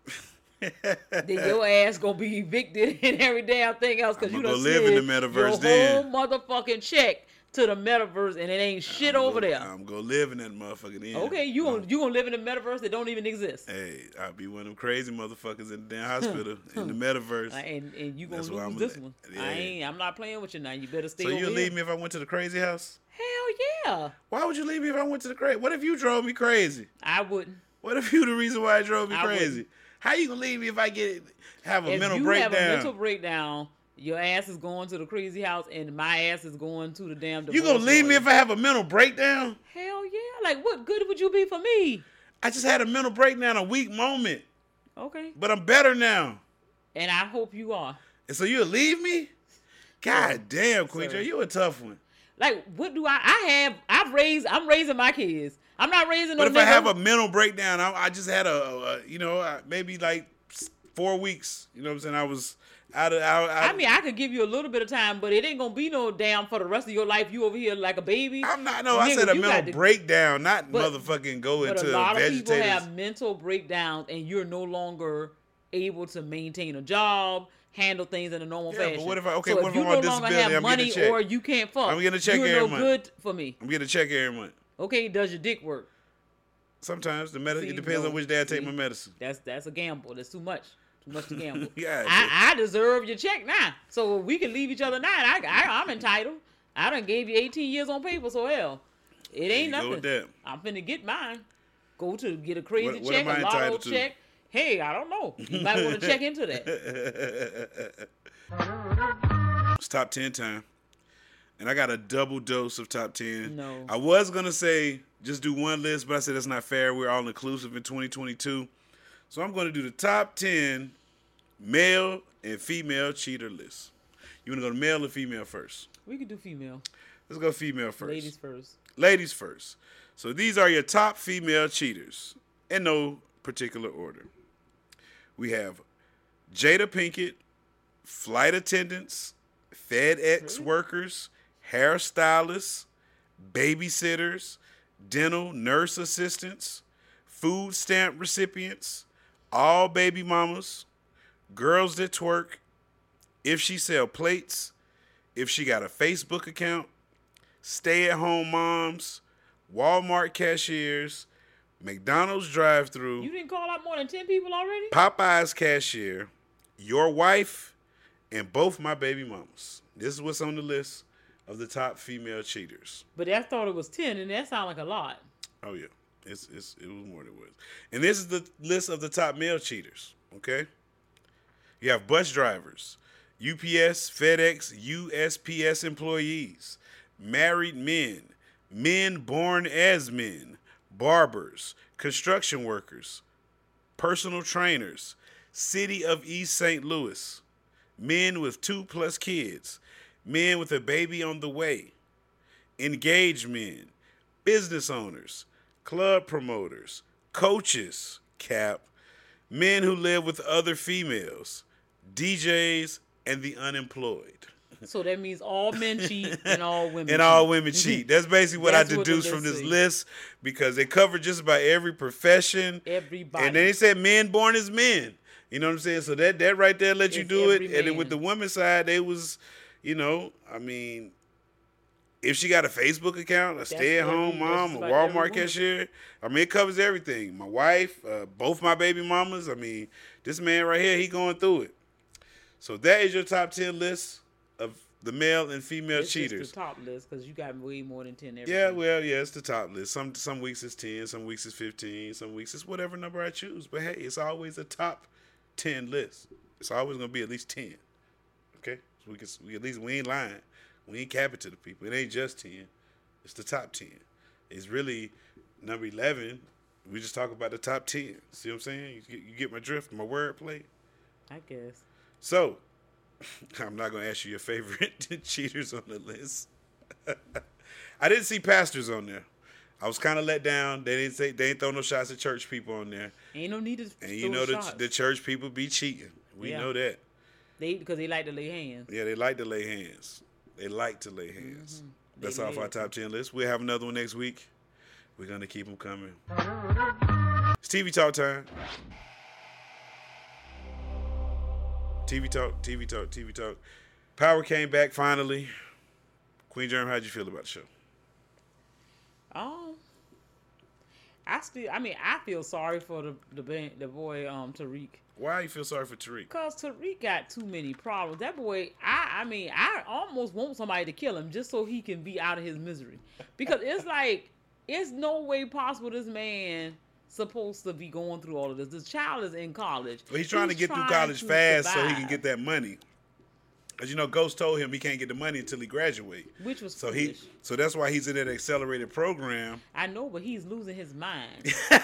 Then your ass gonna be evicted and every damn thing else because you I'ma done go live in the slid metaverse your then. whole motherfucking check to the metaverse and it ain't shit over there. I'm gonna live in that motherfucker then. Okay, you gonna you gonna live in a metaverse that don't even exist. Hey, I'll be one of them crazy motherfuckers in the damn hospital in the metaverse. Uh, And and you gonna That's where lose I'm this at. one. Yeah. I ain't. I'm not playing with you now. You better stay. So over you here. leave me if I went to the crazy house? Hell yeah. Why would you leave me if I went to the crazy? What if you drove me crazy? I wouldn't. What if you the reason why I drove me I crazy? wouldn't. How you gonna leave me if I get have a If mental you breakdown? have a mental breakdown, your ass is going to the crazy house, and my ass is going to the damn. You gonna divorce leave me lawyer. if I have a mental breakdown? Hell yeah! Like what good would you be for me? I just had a mental breakdown, a weak moment, Okay. but I'm better now. And I hope you are. And so you'll leave me? God damn, Queen Sir. Joe, you a tough one. Like, what do I? I have. I've raised. I'm raising my kids. I'm not raising no. But if I nigga. have a mental breakdown, I, I just had a, a you know, uh, maybe like four weeks. You know what I'm saying? I was out of. Out, I mean, I could give you a little bit of time, but it ain't gonna be no damn for the rest of your life. You over here like a baby. I'm not. No, I Nigga, said a you got mental to- breakdown, not But- motherfucking go But into a lot of people vegetative. have mental breakdowns, and you're no longer able to maintain a job, handle things in a normal Yeah, fashion. but what if I- okay, so what if if you I'm no on longer disability, have I'm getting a money check. or you can't fuck, I'm getting a check you're every no month. good for me. I'm getting a check every month. Okay, does your dick work? Sometimes the med- See, it depends no, on which day I take see? my medicine. That's that's a gamble. That's too much. Too much to gamble. Yeah, I, I deserve your check now, so we can leave each other now. I, I I'm entitled. I done gave you eighteen years on paper, so hell, it ain't you go nothing. with that. I'm finna get mine. Go to get a crazy What- what check, am I a lotto entitled to? check. Hey, I don't know. You might want to check into that. It's top ten time. And I got a double dose of top ten. No. I was going to say just do one list, but I said that's not fair. We're all inclusive in twenty twenty-two. So I'm going to do the top ten male and female cheater list. You want to go to male or female first? We could do female. Let's go female first. Ladies first. Ladies first. So these are your top female cheaters in no particular order. We have Jada Pinkett, flight attendants, FedEx workers, hairstylists, babysitters, dental nurse assistants, food stamp recipients, all baby mamas, girls that twerk, if she sell plates, if she got a Facebook account, stay-at-home moms, Walmart cashiers, McDonald's drive-thru, You didn't call out more than ten people already? Popeye's cashier, your wife, and both my baby mamas. This is what's on the list of the top female cheaters. But I thought it was ten, and that sounded like a lot. Oh yeah, it's it's it was more than it was. And this is the list of the top male cheaters. Okay, you have bus drivers. U P S, FedEx, U S P S employees, married men, men born as men, barbers, construction workers, personal trainers, City of East Saint Louis, men with two plus kids, men with a baby on the way, engaged men, business owners, club promoters, coaches, cap, men who live with other females, D Js, and the unemployed. So that means all men cheat and all women and cheat. all women cheat. That's basically what That's I what the deduced from list this say. list because they cover just about every profession. Everybody. And then they said men born as men. You know what I'm saying? So that, that right there let you It's do it. every And then man. with the women's side, they was, you know, I mean, if she got a Facebook account, a That's stay-at-home every- mom, that's a about every Walmart woman. cashier, I mean, it covers everything. My wife, uh, both my baby mamas. I mean, this man right here, he going through it. So that is your top ten list of the male and female It's cheaters. just the top list because you got way more than ten. Yeah, everything. well, yeah, it's the top list. Some some weeks it's ten, some weeks it's fifteen, some weeks it's whatever number I choose. But hey, it's always a top ten list. It's always gonna be at least ten. Okay, so we can we at least we ain't lying. We ain't capping to the people. It ain't just ten. It's the top ten. It's really number eleven. We just talk about the top ten. See what I'm saying? You get, you get my drift, my wordplay. I guess. So, I'm not going to ask you your favorite cheaters on the list. I didn't see pastors on there. I was kind of let down. They didn't say they didn't throw no shots at church people on there. Ain't no need to. And you throw know the, shots. the church people be cheating. We Yeah. know that. They because they like to lay hands. Yeah, they like to lay hands. They like to lay hands. Mm-hmm. That's They off our live. top ten list. We'll have another one next week. We're going to keep them coming. It's T V Talk time. T V Talk, T V Talk, T V Talk. Power came back finally. Queen Germ, how'd you feel about the show? Um, I still. I mean, I feel sorry for the the ba- the boy um Tariq. Why you feel sorry for Tariq? Cause Tariq got too many problems. That boy, I I mean, I almost want somebody to kill him just so he can be out of his misery. Because it's like, it's no way possible this man supposed to be going through all of this. This child is in college. Well, he's trying to get through trying college to fast so he survive, can get that money. As you know, Ghost told him he can't get the money until he graduate. Which was So he, foolish. so that's why he's in that accelerated program. I know, but he's losing his mind.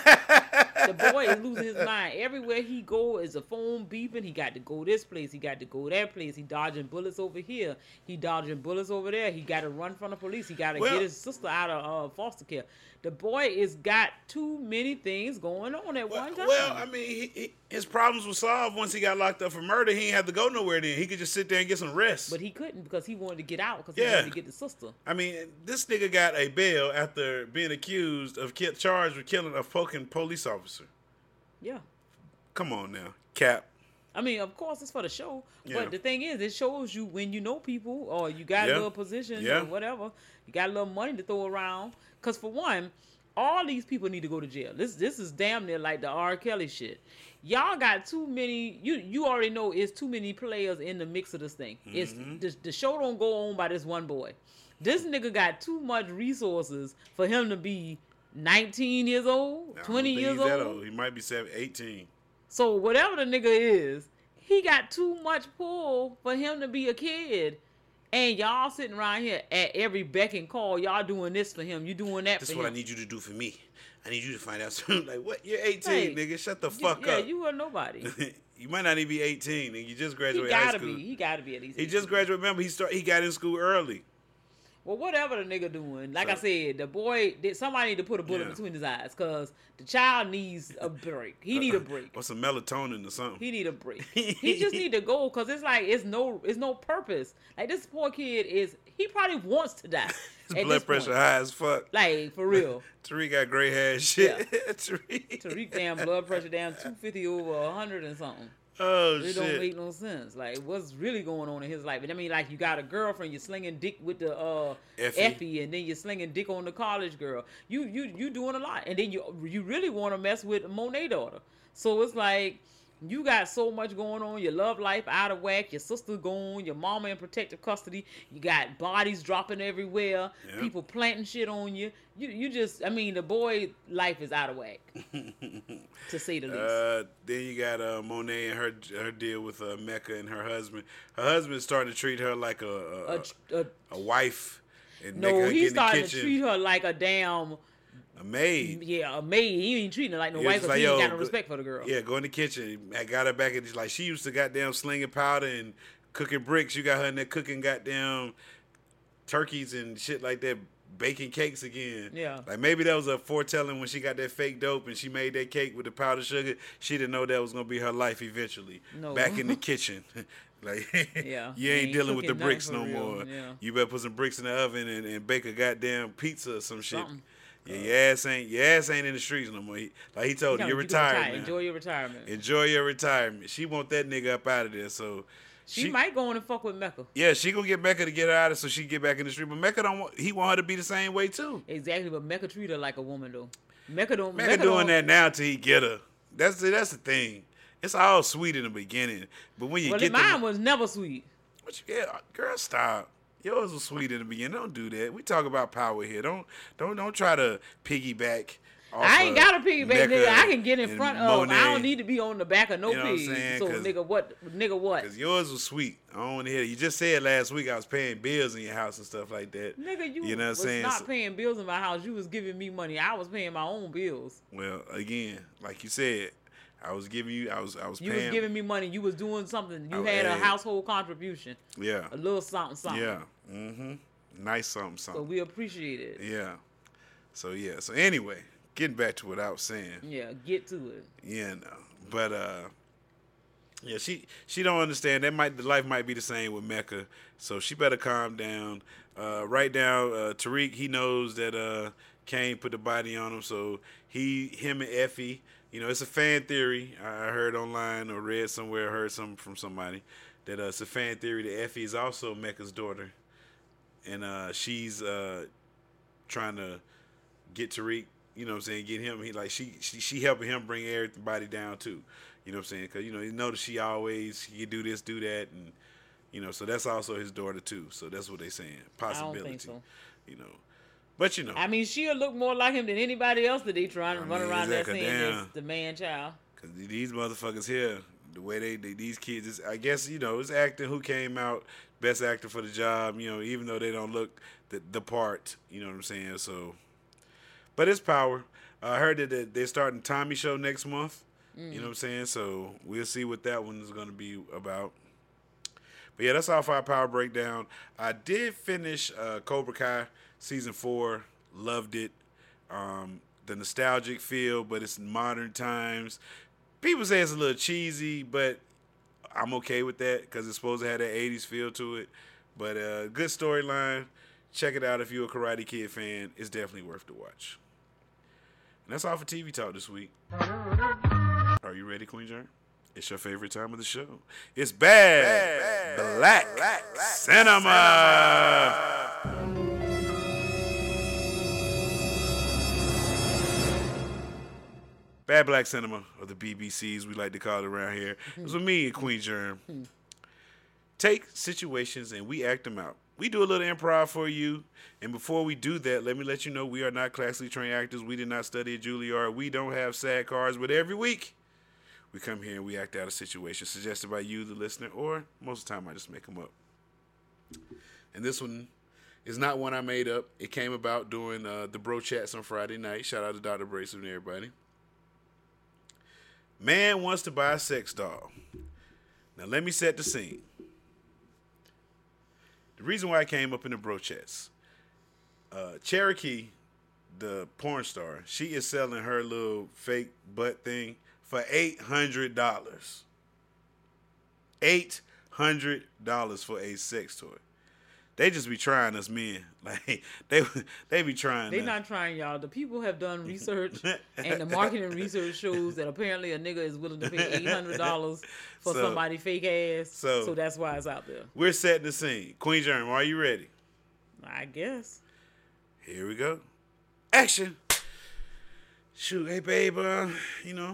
The boy is losing his mind. Everywhere he go is a phone beeping. He got to go this place. He got to go that place. He dodging bullets over here. He dodging bullets over there. He got to run from the police. He got to Well- get his sister out of uh, foster care. The boy is got too many things going on at one time. Well, I mean, he, he, his problems were solved once he got locked up for murder. He ain't have to go nowhere then. He could just sit there and get some rest. But he couldn't because he wanted to get out because he Yeah. wanted to get the sister. I mean, this nigga got a bail after being accused of ki- charged with killing a fucking police officer. Yeah. Come on now, Cap. I mean, of course, it's for the show. Yeah. But the thing is, it shows you when you know people or you got Yeah. a little position Yeah. or whatever, you got a little money to throw around. Because for one, all these people need to go to jail. This this is damn near like the R. Kelly shit. Y'all got too many. You you already know it's too many players in the mix of this thing. It's Mhm. the, the show don't go on by this one boy. This nigga got too much resources for him to be nineteen years old, I don't twenty think years he's that old. He might be seven, eighteen. So whatever the nigga is, he got too much pull for him to be a kid. And y'all sitting around here at every beck and call. Y'all doing this for him. You doing that This for is what him. I need you to do for me. I need you to find out something. Like, what? You're eighteen, Hey, nigga. Shut the You- fuck yeah, up. you were nobody. You might not even be eighteen, nigga. You just He graduated high gotta school. be. He gotta be at least. He just graduated. Remember, he start. He got in school early. Well, whatever the nigga doing, like I So- said, the boy did. Somebody need to put a bullet Yeah. between his eyes, cause the child needs a break. He need a break. Or some melatonin or something. He need a break. He just need to go, cause it's like it's no, it's no purpose. Like this poor kid is. He probably wants to die. His at blood this pressure point. high as fuck. Like for real. Tariq got gray hair and shit. Yeah. Tariq. Tariq damn blood pressure down two fifty over a hundred and something. Oh, it shit. don't make no sense. Like what's really going on in his life? And I mean, like you got a girlfriend, you're slinging dick with the uh Effie. Effie, and then you're slinging dick on the college girl. You you you doing a lot, and then you you really want to mess with Monet daughter. So it's like You got so much going on. Your love life out of whack. Your sister gone. Your mama in protective custody. You got bodies dropping everywhere. Yep. People planting shit on you. You you just, I mean, the boy life is out of whack, to say the least. Uh, then you got uh, Monet and her her deal with uh, Mecca and her husband. Her husband starting to treat her like a a, A- a- a wife. And no, make her he's get in the starting to kitchen. treat her like a damn, A maid. yeah, a maid. He ain't treating her like no He was wife because like, he ain't "Yo, got no go- respect for the girl. Yeah, go in the kitchen. I got her back in. Like she used to goddamn slinging powder and cooking bricks. You got her in there cooking goddamn turkeys and shit like that, baking cakes again. Yeah. Like maybe that was a foretelling when she got that fake dope and she made that cake with the powdered sugar. She didn't know that was gonna be her life eventually. No. Back in the kitchen. Like Yeah. you ain't, Ain't dealing with the cooking bricks nothing no for real. more. Yeah. You better put some bricks in the oven and, and bake a goddamn pizza or some shit. Something. Yeah, your ass ain't your ass ain't in the streets no more. He, like he told No, you, you're you can retired retire. now. Enjoy your retirement. Enjoy your retirement. She want that nigga up out of there. So She, might go on and fuck with Mecca. yeah, she gonna get Mecca to get her out of so she can get back in the street. But Mecca don't want he want her to be the same way too. Exactly, but Mecca treat her like a woman though. Mecca don't. Mecca, Mecca doing don't, that now till he get her. That's the, that's the thing. It's all sweet in the beginning, but when you Well, get mine them, was never sweet. what you, yeah, girl, stop. Yours was sweet in the beginning. Don't do that. We talk about power here. Don't don't don't try to piggyback. Off I ain't of got a piggyback, Mecca nigga. I can get in and front of. I Monet. don't need to be on the back of no You know what I'm pig. saying? So 'Cause- nigga, what? Nigga, what? Cause yours was sweet. I don't want to hear it. You just said last week I was paying bills in your house and stuff like that. Nigga, you, You know what I'm was saying? not So- paying bills in my house. You was giving me money. I was paying my own bills. Well, again, like you said, I was giving you. I was. I was You paying. was giving me money. You was doing something. You I- had a hey. household contribution. Yeah. A little something, something. Yeah. Mm-hmm. Nice something, So something. we appreciate it. Yeah. So yeah. So anyway, getting back to what I was saying. Yeah, get to it. Yeah, no. But uh yeah, she she don't understand. That might the life might be the same with Mecca. So she better calm down. Uh right now, uh Tariq, he knows that uh Kane put the body on him, so he him and Effie, you know, it's a fan theory. I heard online or read somewhere, heard something from somebody that uh, it's a fan theory that Effie is also Mecca's daughter. And uh she's uh trying to get Tariq, you know what I'm saying, get him, he like, she she, she helping him bring everybody down too, you know what I'm saying, because, you know, you notice she always, you do this, do that, and, you know, so that's also his daughter too, so that's what they saying, possibility, I don't think so. you know, but, you know. I mean, she'll look more like him than anybody else that they trying to I run mean, around exactly, there saying damn. is the man child. Because these motherfuckers here, the way they, they these kids, is, I guess, you know, it's acting who came out best actor for the job, you know, even though they don't look the, the part, you know what I'm saying, so. But it's power. Uh, I heard that they're starting Tommy Show next month, Mm. you know what I'm saying, so we'll see what that one is going to be about. But yeah, that's all for our power breakdown. I did finish uh, Cobra Kai season four, loved it. Um, the nostalgic feel, but it's modern times. People say it's a little cheesy, but I'm okay with that because it's supposed to have that eighties feel to it. But uh, good storyline. Check it out if you're a Karate Kid fan. It's definitely worth the watch. And that's all for T V Talk this week. Are you ready, Queen Jern? It's your favorite time of the show. It's Bad, Bad Black, Black Cinema. Bad Black Cinema, or the B B Cs, we like to call it around here. It's with me and Queen Germ. Take situations and we act them out. We do a little improv for you. And before we do that, let me let you know we are not classically trained actors. We did not study at Juilliard. We don't have SAG cards, but every week we come here and we act out a situation suggested by you, the listener, or most of the time I just make them up. And this one is not one I made up. It came about during uh, the Bro Chats on Friday night. Shout out to Doctor Bracelet and everybody. Man wants to buy a sex doll. Now let me set the scene. The reason why I came up in the Bro Chats, uh, Cherokee, the porn star, she is selling her little fake butt thing for eight hundred dollars. eight hundred dollars for a sex toy. They just be trying us men. Like they they be trying They us. not trying, y'all. The people have done research, and the marketing research shows that apparently a nigga is willing to pay eight hundred dollars for So- somebody fake ass. so- So, that's why it's out there. We're setting the scene. Queen Germ, are you ready? I guess. Here we go. Action. Shoot, hey babe, uh, you know,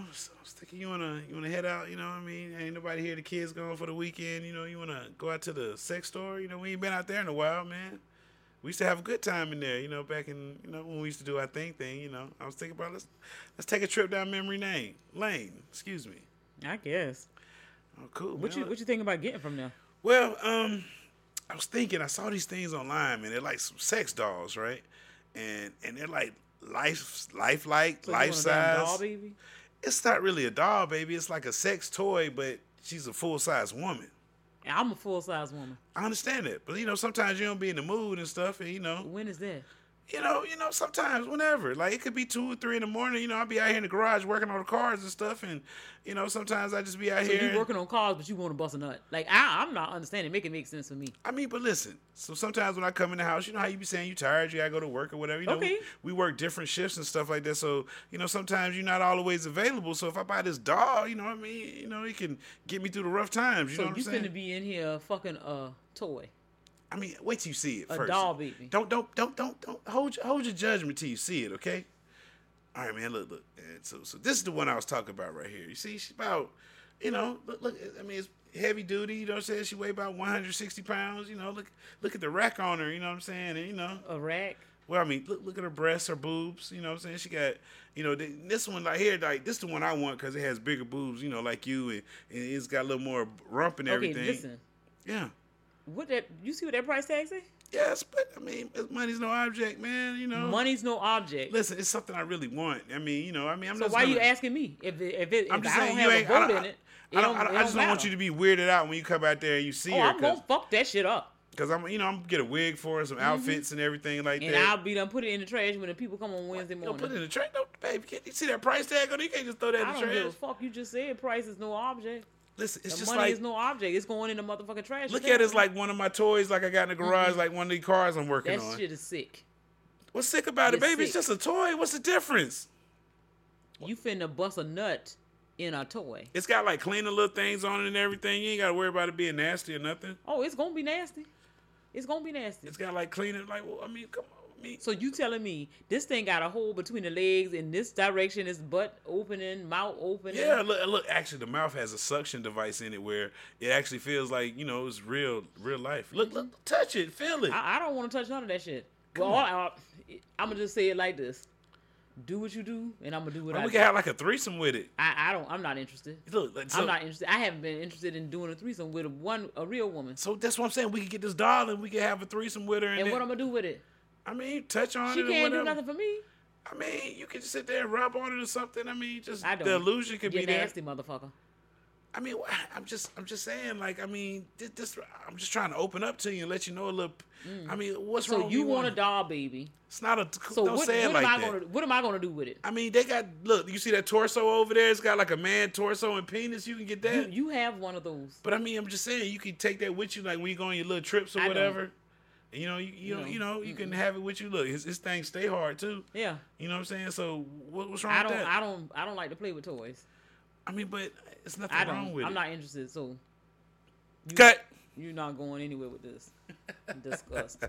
was thinking you wanna you wanna head out. You know what I mean? Ain't nobody here. The kids going for the weekend. You know, you wanna go out to the sex store. You know, we ain't been out there in a while, man. We used to have a good time in there. You know, back in you know when we used to do our thing thing. You know, I was thinking about let's let's take a trip down memory lane. Lane, excuse me. I guess. Oh, cool. What man. you what you think about getting from there? Well, um, I was thinking I saw these things online, man. They're like some sex dolls, right? And and they're like life lifelike, So you life want a damn size. doll, baby? It's not really a doll, baby. It's like a sex toy, but she's a full size woman. And I'm a full size woman. I understand that, but you know sometimes you don't be in the mood and stuff, and you know. When is that? You know, you know, sometimes, whenever. Like, it could be two or three in the morning. You know, I'll be out here in the garage working on the cars and stuff. And, you know, sometimes I just be out So here. you working on cars, but you want to bust a nut. Like, I, I'm not understanding. Make it make sense for me. I mean, but listen. So sometimes when I come in the house, you know how you be saying you tired, you got to go to work or whatever. You know, Okay. we, we work different shifts and stuff like that. So, you know, sometimes you're not always available. So if I buy this doll, you know what I mean? You know, it can get me through the rough times. You so know what you I'm saying? finna be in here fucking a toy. I mean, wait till you see it A first. doll baby. Don't, don't, don't, don't, don't hold your, hold your judgment till you see it, okay? All right, man. Look, look. And so, so this is the one I was talking about right here. You see, she's about, you know, look, look. I mean, it's heavy duty. You know what I'm saying? She weigh about one hundred sixty pounds. You know, look, look at the rack on her. You know what I'm saying? And you know, a rack. Well, I mean, look, look at her breasts, her boobs. You know what I'm saying? She got, you know, this one right here, like this, the one I want because it has bigger boobs. You know, like you, and, and it's got a little more rump and everything. Okay, listen. Yeah. What that? You see what that price tag say? Yes, but I mean, money's no object, man. You know, money's no object. Listen, it's something I really want. I mean, you know, I mean, I'm so not. why gonna, you asking me if it, if it, I'm if just I saying don't you have ain't. a vote I, in it? it I don't. I, don't, don't, it I just don't matter. want you to be weirded out when you come out there and you see oh, her. I'm gonna fuck that shit up. Cause I'm, you know, I'm gonna get a wig for her, some Mhm. outfits and everything like and that. And I'll be done put it in the trash when the people come on Wednesday morning. Don't put it in the trash, no, baby. Can't you see that price tag on it? You can't just throw that in I the don't trash. give a fuck. You just said price is no object. Listen, it's the just money like is no object. It's going in the motherfucking trash. Look at it as like one of my toys, like I got in the garage, Mm-hmm. like one of the cars I'm working that on. That shit is sick. What's sick about it's it, baby? Sick. It's just a toy. What's the difference? You finna bust a nut in a toy. It's got like cleaning little things on it and everything. You ain't gotta worry about it being nasty or nothing. Oh, it's gonna be nasty. It's gonna be nasty. It's got like cleaning, like well, I mean, come on. Me. So you telling me this thing got a hole between the legs in this direction, is butt opening, mouth opening? Yeah, look, look. Actually, the mouth has a suction device in it where it actually feels like you know it's real, real life. Look, look, touch it, feel it. I, I don't want to touch none of that shit. Come well, on. I, I'm gonna just say it like this: do what you do, and I'm gonna do what well, I we do. can have like a threesome with it. I, I don't. I'm not interested. Look, like, so, I'm not interested. I haven't been interested in doing a threesome with a one a real woman. So that's what I'm saying. We can get this doll and we can have a threesome with her. And, and then, what I'm gonna do with it? I mean, touch on she it. She can't or do nothing for me. I mean, you can just sit there and rub on it or something. I mean, just I don't. the illusion could You're be nasty, there. motherfucker. I mean, I'm just, I'm just saying, like, I mean, this, this I'm just trying to open up to you and let you know a little. Mm. I mean, what's so wrong? So with you me want wanting? a doll, baby? It's not a. So don't what, say it what like am I that. Gonna, what am I gonna do with it? I mean, they got look. You see that torso over there? It's got like a man torso and penis. You can get that. You, you have one of those. But I mean, I'm just saying, you can take that with you, like when you go on your little trips or I whatever. Don't. You know, you, you know, No. you know, you Mm-mm. can have it with you. Look, his, his things stay hard too. Yeah. You know what I'm saying? So what, what's wrong I with don't. that? I don't. I don't like to play with toys. I mean, but it's nothing I don't. wrong with I'm it. not interested. So. You, Cut. You're not going anywhere with this. Disgusting.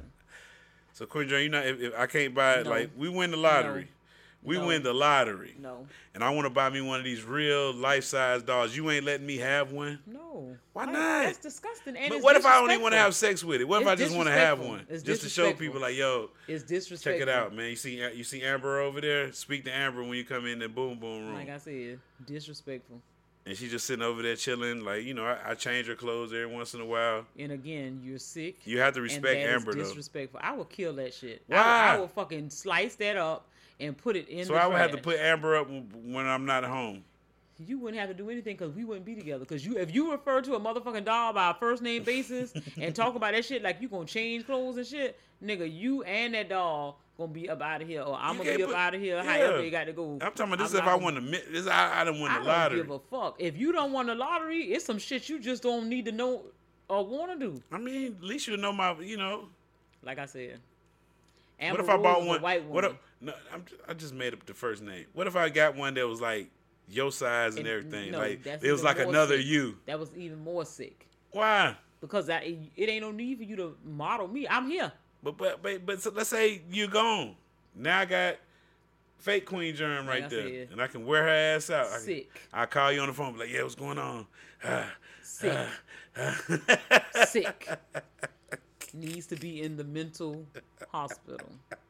So Queen John, you not if, if I can't buy it, No. like we win the lottery. No. We No. win the lottery. No. And I want to buy me one of these real life size dolls. You ain't letting me have one? No. Why Like, not? That's disgusting. And But it's what if I don't even want to have disrespectful. sex with it? What if It's I just want to have disrespectful. one? It's Just to show disrespectful. people like, yo, It's disrespectful. check it out, man. You see you see Amber over there? Speak to Amber when you come in the boom boom room. Like I said, disrespectful. And she just sitting over there chilling. Like, you know, I, I change her clothes every once in a while. And again, you're sick. You have to and respect that is Amber, though. disrespectful. I will kill that shit. Why? I, I will fucking slice that up and put it in So the I would have to trash. put Amber up when I'm not home. You wouldn't have to do anything because we wouldn't be together. Because you, if you refer to a motherfucking doll by a first name basis and talk about that shit like you gonna change clothes and shit, nigga, you and that doll gonna be up out of here, or I'm You gonna be can't up put- out of here. yeah. However you got to go. I'm talking about this I'm if not I gonna- won the mi- this I, I didn't win I the don't lottery. give a fuck. If you don't want the lottery, it's some shit you just don't need to know or want to do. I mean, at least you know my, you know. Like I said. What Amber if I Rose bought is a one? white What woman. if, no, I'm, I just made up the first name. What if I got one that was like your size and, And- everything? no, like that's it was even like more another sick. you. That was even more sick. Why? Because I, it, it ain't no need for you to model me. I'm here. But but but but so let's say you're gone. Now I got Fake Queen Germ right Like I there. said. And I can wear her ass out. I Sick. Can, I call you on the phone, be like, yeah, what's going on? Ah, Sick. ah, Sick. Needs to be in the mental hospital.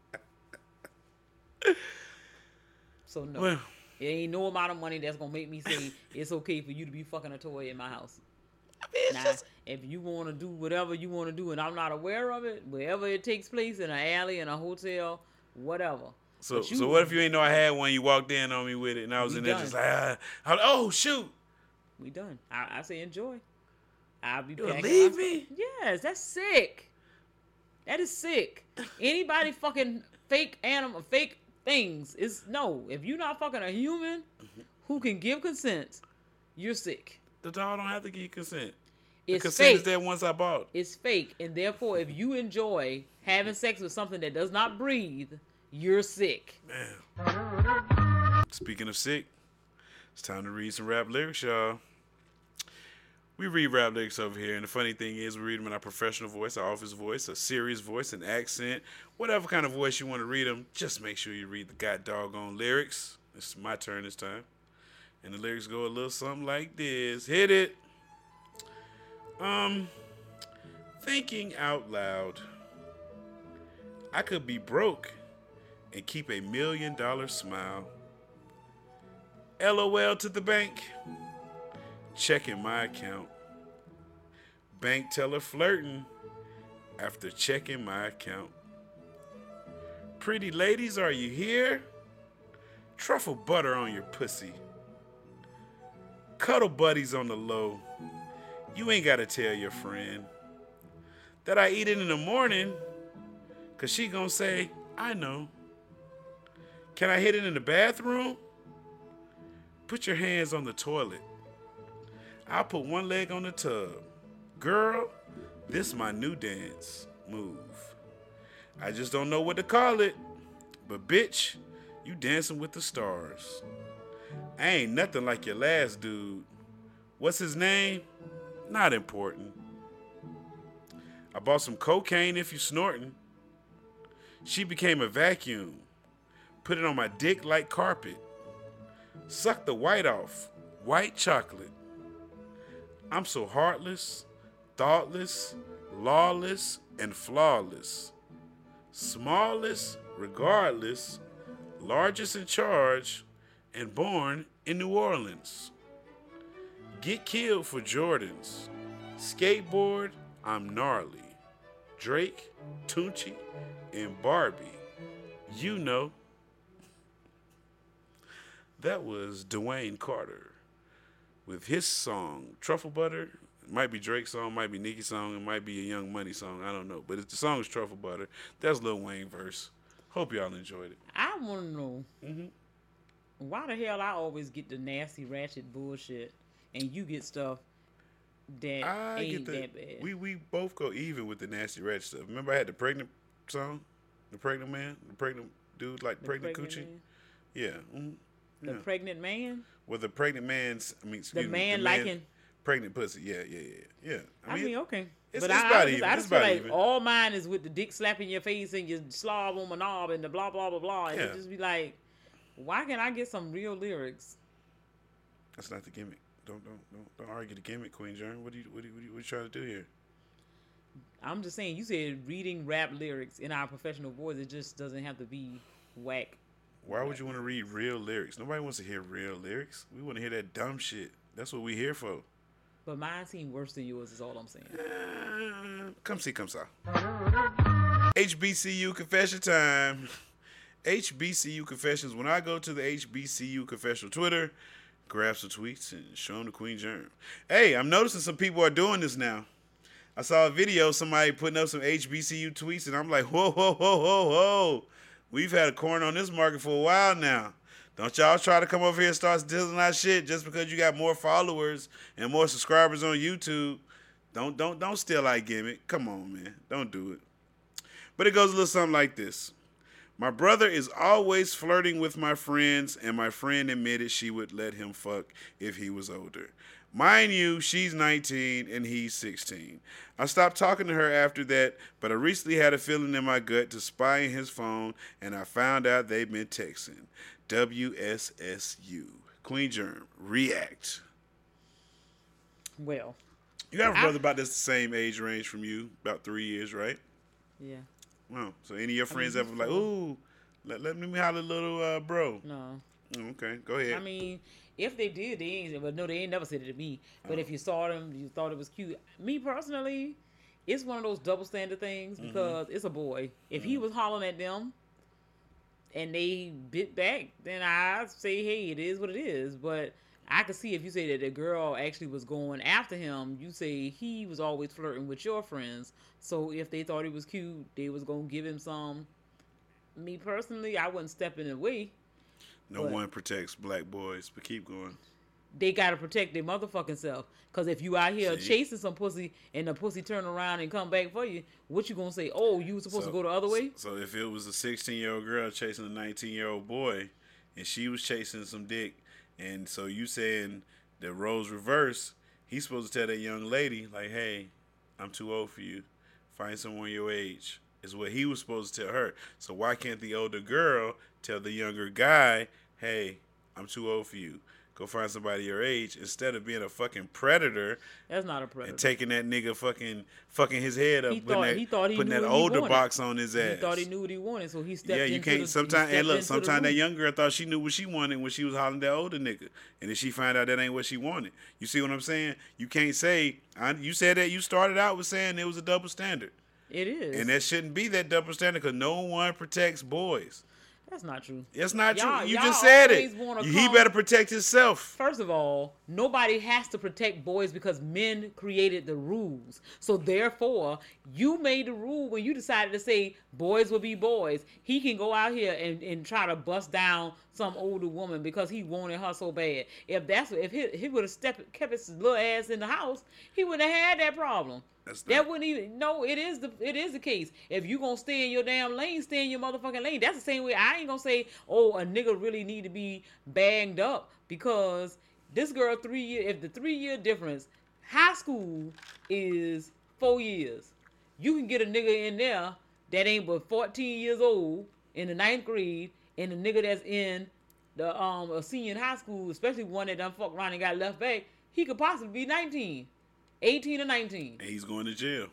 So no. Well, it ain't no amount of money that's gonna make me say it's okay for you to be fucking a toy in my house. I mean, it's Now, just, if you want to do whatever you want to do and I'm not aware of it, wherever it takes place, in an alley, in a hotel, whatever. so, But you- so what if you ain't know I had one, you walked in on me with it, and I was We in there done. just like, ah, I was, oh, shoot. We done. I, I say enjoy. I'll be You packing leave my me? stuff. Yes, that's sick. That is sick. Anybody fucking fake animal, fake things is no. If you're not fucking a human who can give consent, you're sick. The dog don't have to give you consent. It's the consent fake. is there once I bought. It's fake, and therefore, if you enjoy having sex with something that does not breathe, you're sick. Man. Speaking of sick, it's time to read some rap lyrics, y'all. We read rap lyrics over here, and the funny thing is we read them in our professional voice, our office voice, a serious voice, an accent, whatever kind of voice you want to read them, just make sure you read the god doggone lyrics. It's my turn this time. And the lyrics go a little something like this. Hit it. Um, thinking out loud. I could be broke and keep a million dollar smile. LOL to the bank. Checking my account. Bank teller flirting after checking my account. Pretty ladies, are you here? Truffle butter on your pussy. Cuddle buddies on the low. You ain't gotta tell your friend that I eat it in the morning, cause she gonna say, I know. Can I hit it in the bathroom? Put your hands on the toilet. I'll put one leg on the tub. Girl, this my new dance move. I just don't know what to call it, but bitch, you dancing with the stars. I ain't nothing like your last dude. What's his name? Not important. I bought some cocaine if you snorting. She became a vacuum. Put it on my dick like carpet. Suck the white off. White chocolate. I'm so heartless, thoughtless, lawless, and flawless. Smallest, regardless, largest in charge, and born in New Orleans. Get killed for Jordans. Skateboard, I'm gnarly. Drake, Tunchi, and Barbie. You know. That was Dwayne Carter with his song, Truffle Butter. It might be Drake's song, might be Nicki's song, it might be a Young Money song, I don't know. But it's, the song is Truffle Butter. That's Lil Wayne verse. Hope y'all enjoyed it. I want to know Mm-hmm. why the hell I always get the nasty ratchet bullshit, and you get stuff that I ain't get the, that bad. we we both go even with the nasty rat stuff. Remember I had the pregnant song, the pregnant man, the pregnant dude like The pregnant, pregnant coochie. man? Yeah, mm-hmm. The yeah. pregnant man, Well, the pregnant man's, I mean, excuse the me, man the liking. pregnant pussy. Yeah, yeah, yeah, yeah. I mean, okay, it's- but it's I, about I just, even. I It's just feel about like even. all mine is with the dick slapping your face and your slob on my knob and the blah blah blah blah. And Yeah. it just be like, why can't I get some real lyrics? That's not the gimmick. Don't don't don't, don't argue the gimmick, Queen Jern. What do you what do you, what, do you, what you trying to do here? I'm just saying, you said reading rap lyrics in our professional voice. It just doesn't have to be whack. Why would you want to read real lyrics? Nobody wants to hear real lyrics. We want to hear that dumb shit. That's what we here for. But mine seem worse than yours. Is all I'm saying. Uh, come see, come saw. H B C U confession time. H B C U confessions. When I go to the H B C U confessional Twitter, grab some tweets and show them to Queen Germ. Hey, I'm noticing some people are doing this now. I saw a video, somebody putting up some H B C U tweets, and I'm like, whoa, whoa, whoa, whoa, whoa. We've had a corner on this market for a while now. Don't y'all try to come over here and start stealing our shit just because you got more followers and more subscribers on YouTube. Don't don't don't steal our gimmick. Come on, man. Don't do it. But it goes a little something like this. My brother is always flirting with my friends, and my friend admitted she would let him fuck if he was older. Mind you, she's nineteen and he's sixteen. I stopped talking to her after that, but I recently had a feeling in my gut to spy in his phone, and I found out they've been texting. W S S U. Queen Germ, react. Well, you have a brother I, about this same age range from you, about three years, right? Yeah. Wow. So any of your friends I mean, ever like, ooh, let, let me holler little uh, bro? No. Okay, go ahead. I mean, if they did, they ain't. But no, they ain't never said it to me. But oh. if you saw them, you thought it was cute. Me personally, it's one of those double standard things because mm-hmm. it's a boy. If mm-hmm. he was hollering at them and they bit back, then I say, hey, it is what it is. But I could see if you say that the girl actually was going after him, you say he was always flirting with your friends. So if they thought he was cute, they was gonna give him some. Me personally, I wouldn't step in the way. No one protects black boys, but keep going. They gotta protect their motherfucking self. Cause if you out here See? chasing some pussy and the pussy turn around and come back for you, what you gonna say? Oh, you were supposed so, to go the other way? So if it was a sixteen-year-old girl chasing a nineteen-year-old boy, and she was chasing some dick, and so you saying the roles reverse, he's supposed to tell that young lady, like, hey, I'm too old for you. Find someone your age. Is what he was supposed to tell her. So why can't the older girl tell the younger guy, hey, I'm too old for you. Go find somebody your age instead of being a fucking predator. That's not a predator. And taking that nigga fucking fucking his head up, he putting thought, that, he thought he putting knew that what older he box on his ass. He thought he knew what he wanted, so he stepped Yeah, you into can't. the, Sometimes, hey, look, sometimes that room. young girl thought she knew what she wanted when she was hollering that older nigga, and then she find out that ain't what she wanted. You see what I'm saying? You can't say. I, you said that you started out with saying it was a double standard. It is. And that shouldn't be that double standard because no one protects boys. That's not true. It's not y'all, true. You y'all just said it. He come. better protect himself. First of all, nobody has to protect boys because men created the rules. So therefore, you made the rule when you decided to say boys will be boys. He can go out here and, and try to bust down some older woman because he wanted her so bad. If that's if he, he would have stepped kept his little ass in the house, he wouldn't have had that problem. That's that wouldn't even no. It is the it is the case. If you gonna stay in your damn lane, stay in your motherfucking lane. That's the same way. I ain't gonna say, oh, a nigga really need to be banged up because this girl three year. If the three year difference, high school is four years. You can get a nigga in there that ain't but fourteen years old in the ninth grade, and a nigga that's in the um a senior in high school, especially one that done fucked around and got left back. He could possibly be nineteen. eighteen or nineteen. And he's going to jail.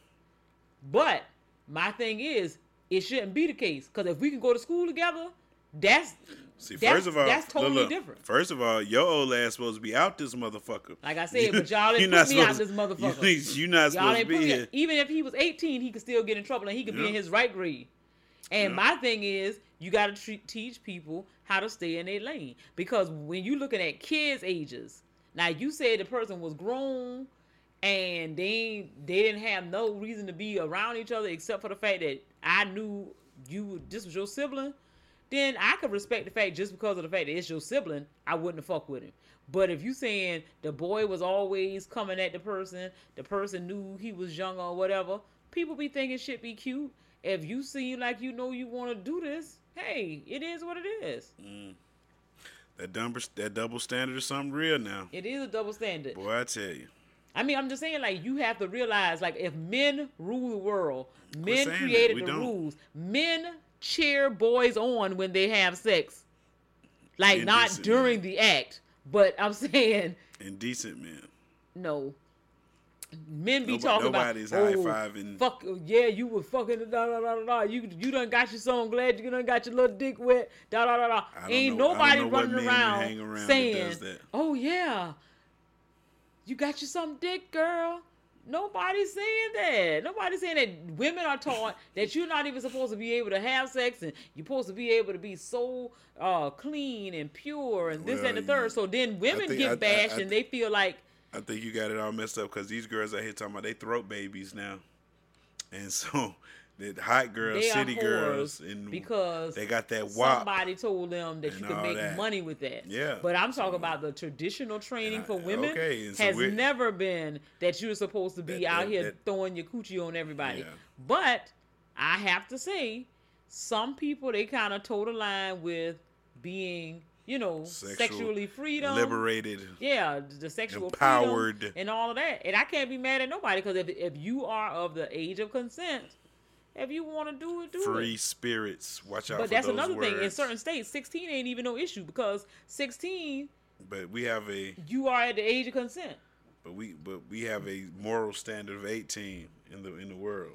But my thing is, it shouldn't be the case. Because if we can go to school together, that's See, that's, first of all, that's totally look, look, different. First of all, your old ass supposed to be out this motherfucker. Like I said, but y'all didn't put me out this motherfucker. You, you're not y'all supposed to be here. Even if he was eighteen, he could still get in trouble and he could yep. be in his right grade. And yep. my thing is, you got to teach people how to stay in their lane. Because when you're looking at kids' ages, now you said the person was grown, and they they didn't have no reason to be around each other except for the fact that I knew you this was your sibling, then I could respect the fact just because of the fact that it's your sibling, I wouldn't have fucked with him. But if you saying the boy was always coming at the person, the person knew he was young or whatever, people be thinking shit be cute. If you seem like you know you want to do this, hey, it is what it is. Mm. That double that double standard is something real now. It is a double standard. Boy, I tell you. I mean, I'm just saying, like, you have to realize, like, if men rule the world, men created the don't. rules. Men cheer boys on when they have sex. Like, Indecent not during men. the act, but I'm saying... Indecent men. No. Men be Nobody, talking nobody's about, high fiving. Oh, fuck, yeah, you were fucking, da da da da da. You, you done got your son, glad you done got your little dick wet, da da da da. Ain't know, nobody know running around, around saying, oh, yeah. You got you some dick, girl. Nobody's saying that. Nobody's saying that. Women are taught that you're not even supposed to be able to have sex, and you're supposed to be able to be so uh, clean and pure and this well, and the third. So then women think, get I, bashed, I, I, and they feel like. I think you got it all messed up because these girls out here talking about they throat babies now, and so the hot girls, they city girls, and because they got that wop. Somebody told them that you could make that. money with that. Yeah. But I'm talking about the traditional training I, for women okay. so has never been that you're supposed to be that, out that, here that, throwing your coochie on everybody. Yeah. But I have to say, some people, they kind of toe the line with being you know, Sexual, sexually freedom, liberated, yeah, the sexual empowered, freedom and all of that. And I can't be mad at nobody because if if you are of the age of consent, if you want to do it, do free it. Free spirits. Watch out but for that's those another words. thing. In certain states, sixteen ain't even no issue because sixteen. But we have a. You are at the age of consent. But we but we have a moral standard of eighteen in the in the world.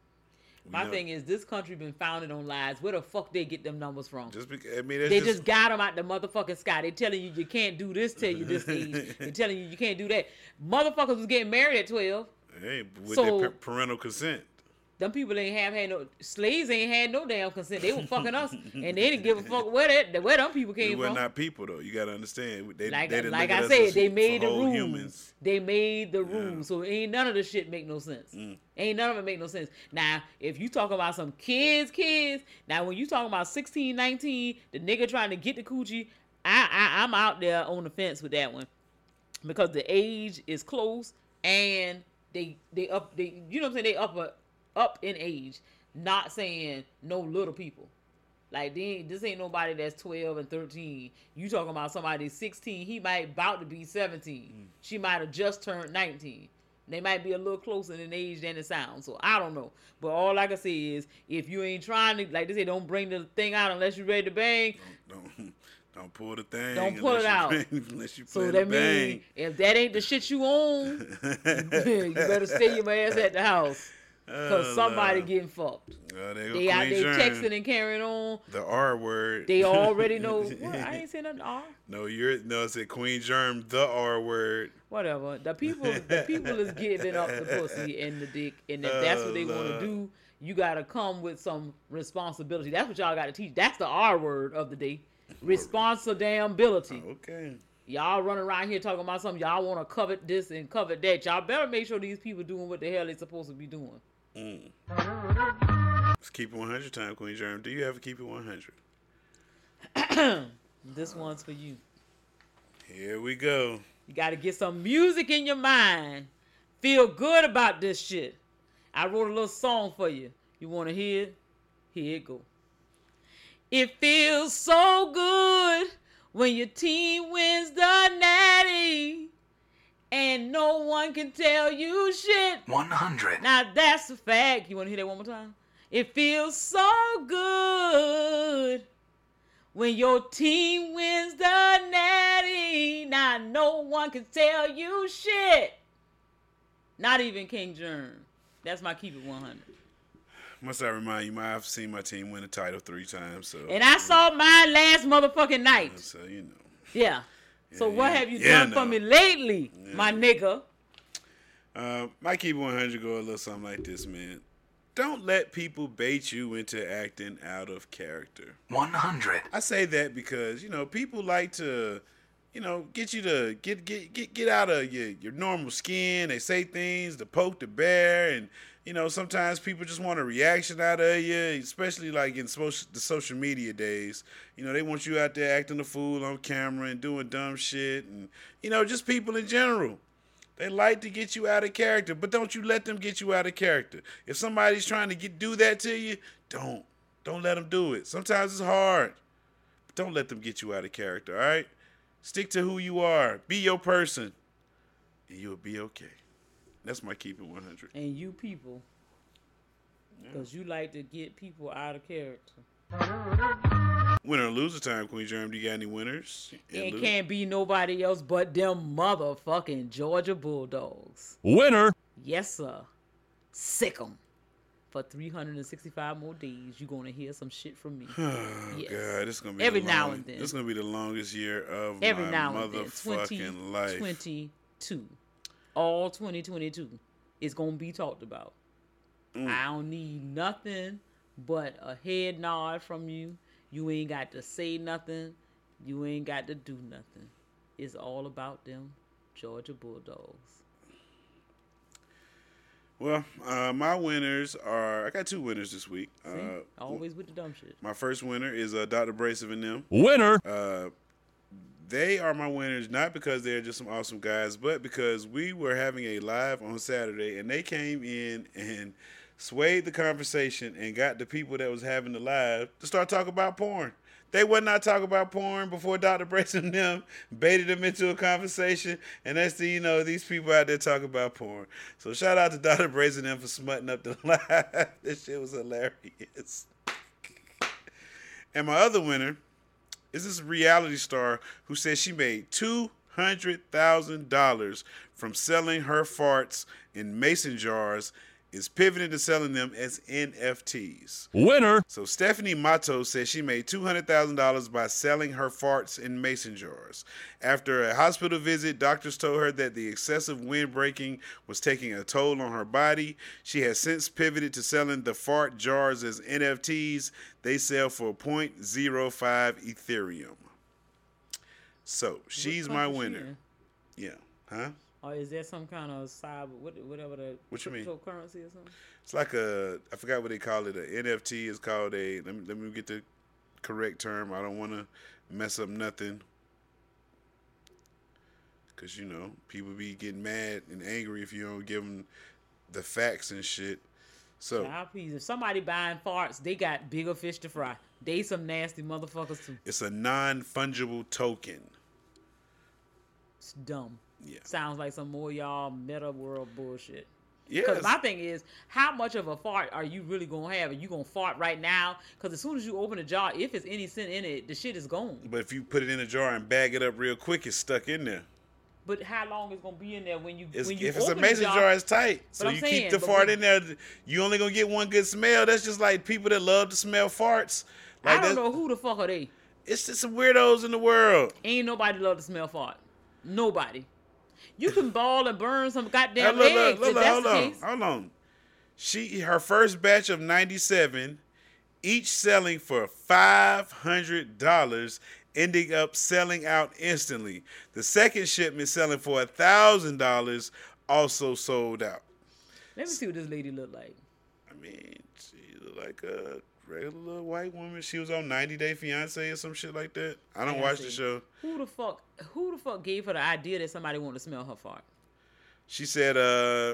We My know. thing is, this country been founded on lies. Where the fuck they get them numbers from? Just because I mean, they just, just got them out the motherfucking sky. They telling you you can't do this till you this age. They telling you you can't do that. Motherfuckers was getting married at twelve. Hey, with So- their parental consent. Them people ain't have had no slaves ain't had no damn consent. They were fucking us, and they didn't give a fuck where that where them people We came were from. not people though. You gotta understand. They, like they didn't like look at I us said, as they made the whole rules. humans. They made the rules, so ain't none of the shit make no sense. Mm. Ain't none of it make no sense. Now, if you talk about some kids, kids. Now, when you talking about sixteen, nineteen, the nigga trying to get the coochie, I, I I'm out there on the fence with that one because the age is close and they they up they you know what I'm saying they up a, up in age. Not saying no little people. Like they ain't, this ain't nobody that's twelve and thirteen. You talking about somebody sixteen. He might about to be seventeen. Mm. She might have just turned nineteen. They might be a little closer in age than it sounds. So I don't know. But all I can say is, if you ain't trying to, like they say, don't bring the thing out unless you're ready to bang. Don't don't, don't pull the thing. Don't pull it out. Bang, unless you so that means if that ain't the shit you own, you better stay your ass at the house. Because oh, somebody Lord. getting fucked. Oh, they they out there texting and carrying on. The R word. They already know. What? I ain't saying nothing R. No, you're no. It said Queen Germ, the R word. Whatever. The people, the people is giving up the pussy and the dick, and if that's what they want to do, you gotta come with some responsibility. That's what y'all gotta teach. That's the R word of the day. Responsibility. Okay. Y'all running around here talking about something. Y'all want to covet this and covet that. Y'all better make sure these people doing what the hell they supposed to be doing. Mm. Let's keep it one hundred time, Queen Germ. Do you ever keep it one hundred? This one's for you. Here we go. You got to get some music in your mind. Feel good about this shit. I wrote a little song for you. You want to hear it? Here it go. It feels so good when your team wins the natty. And no one can tell you shit. one hundred. Now that's a fact. You want to hear that one more time? It feels so good when your team wins the natty. Now no one can tell you shit. Not even King Germ. That's my keep it one hundred. Must I remind you, I've seen my team win the title three times. So and I saw mine last motherfucking night. So you know. Yeah. So yeah, what yeah. have you yeah, done no. for me lately, yeah. my nigga? Uh, my keep it one hundred go a little something like this, man. Don't let people bait you into acting out of character. one hundred. I say that because, you know, people like to, you know, get you to get get get, get out of your, your normal skin. They say things to poke the bear, and, you know, sometimes people just want a reaction out of you, especially like in social, the social media days. You know, they want you out there acting a fool on camera and doing dumb shit, and, you know, just people in general. They like to get you out of character, but don't you let them get you out of character. If somebody's trying to get do that to you, don't. Don't let them do it. Sometimes it's hard, but don't let them get you out of character, all right? Stick to who you are. Be your person, and you'll be okay. That's my keep it one hundred. And you people, because you like to get people out of character. Winner or loser time, Queen Germ. Do you got any winners? It lose? Can't be nobody else but them motherfucking Georgia Bulldogs. Winner. Yes, sir. Sick 'em. For three hundred sixty-five more days, you're going to hear some shit from me. Oh, yes. God. This is going to be Every the now long, and then. This is going to be the longest year of Every my now and then. motherfucking life. twenty-two. All twenty twenty-two is going to be talked about. Mm. I don't need nothing but a head nod from you. You ain't got to say nothing. You ain't got to do nothing. It's all about them Georgia Bulldogs. Well, uh, my winners are... I got two winners this week. See? Uh, Always with the dumb shit. My first winner is uh, Doctor Brayson and them. Winner. Uh, they are my winners not because they're just some awesome guys, but because we were having a live on Saturday, and they came in and swayed the conversation and got the people that was having the live to start talking about porn. They would not talk about porn before Doctor Brazen and them baited them into a conversation. And that's the, you know, these people out there talking about porn. So shout out to Doctor Brazen and them for smutting up the live. This shit was hilarious. And my other winner is this reality star who said she made two hundred thousand dollars from selling her farts in mason jars, is pivoting to selling them as N F Ts. Winner! So Stephanie Mato says she made two hundred thousand dollars by selling her farts in mason jars. After a hospital visit, doctors told her that the excessive wind breaking was taking a toll on her body. She has since pivoted to selling the fart jars as N F Ts. They sell for zero point zero five Ethereum. So she's my winner. Yeah. Huh? Or is that some kind of cyber, whatever the what you mean? Cryptocurrency or something? It's like a, I forgot what they call it. An N F T is called a, let me, let me get the correct term. I don't want to mess up nothing. Because, you know, people be getting mad and angry if you don't give them the facts and shit. So, Child, please, if somebody buying farts, they got bigger fish to fry. They some nasty motherfuckers too. It's a non-fungible token. It's dumb. Yeah. Sounds like some more y'all meta world bullshit. Yeah. Because my thing is, how much of a fart are you really going to have? Are you going to fart right now? Because as soon as you open a jar, if it's any scent in it, the shit is gone. But if you put it in a jar and bag it up real quick, it's stuck in there. But how long is going to be in there when you It's, when you if it's a open mason the jar, jar, it's tight. But So I'm you saying, keep the but fart when- in there. You only going to get one good smell. That's just like people that love to smell farts. Like I don't that- know who the fuck are they. It's just some weirdos in the world. Ain't nobody love to smell fart. Nobody. You can ball and burn some Now, goddamn look, look, eggs look, if look, that's hold the on, case. hold on. She her first batch of ninety-seven, each selling for five hundred dollars, ending up selling out instantly. The second shipment selling for a thousand dollars also sold out. Let me see what this lady look like. I mean, she look like a regular little white woman. She was on ninety Day Fiance or some shit like that. I don't Yeah, watch see. the show. Who the fuck? Who the fuck gave her the idea that somebody wanted to smell her fart? She said, uh,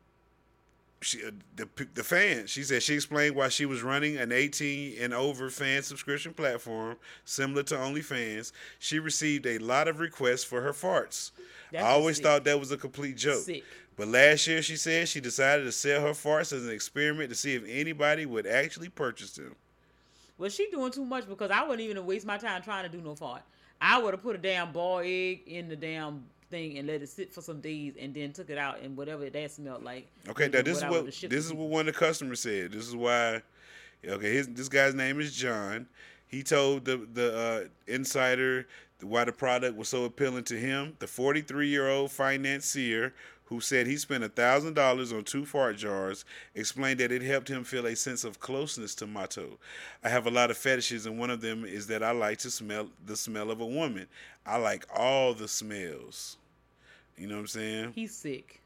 she uh, the the fan. She said she explained why she was running an eighteen and over fan subscription platform similar to OnlyFans. She received a lot of requests for her farts. That's I always sick. thought that was a complete joke. Sick. But last year, she said she decided to sell her farts as an experiment to see if anybody would actually purchase them. Well, she doing too much because I wouldn't even waste my time trying to do no fart. I would have put a damn ball egg in the damn thing and let it sit for some days and then took it out and whatever that smelled like. Okay, and now then this is I what would've shipped this to is people. what one of the customers said. This is why. Okay, his this guy's name is John. He told the the uh, insider why the product was so appealing to him. The forty-three year old financier who said he spent one thousand dollars on two fart jars, explained that it helped him feel a sense of closeness to Mato. I have a lot of fetishes, and one of them is that I like to smell the smell of a woman. I like all the smells. You know what I'm saying? He's sick.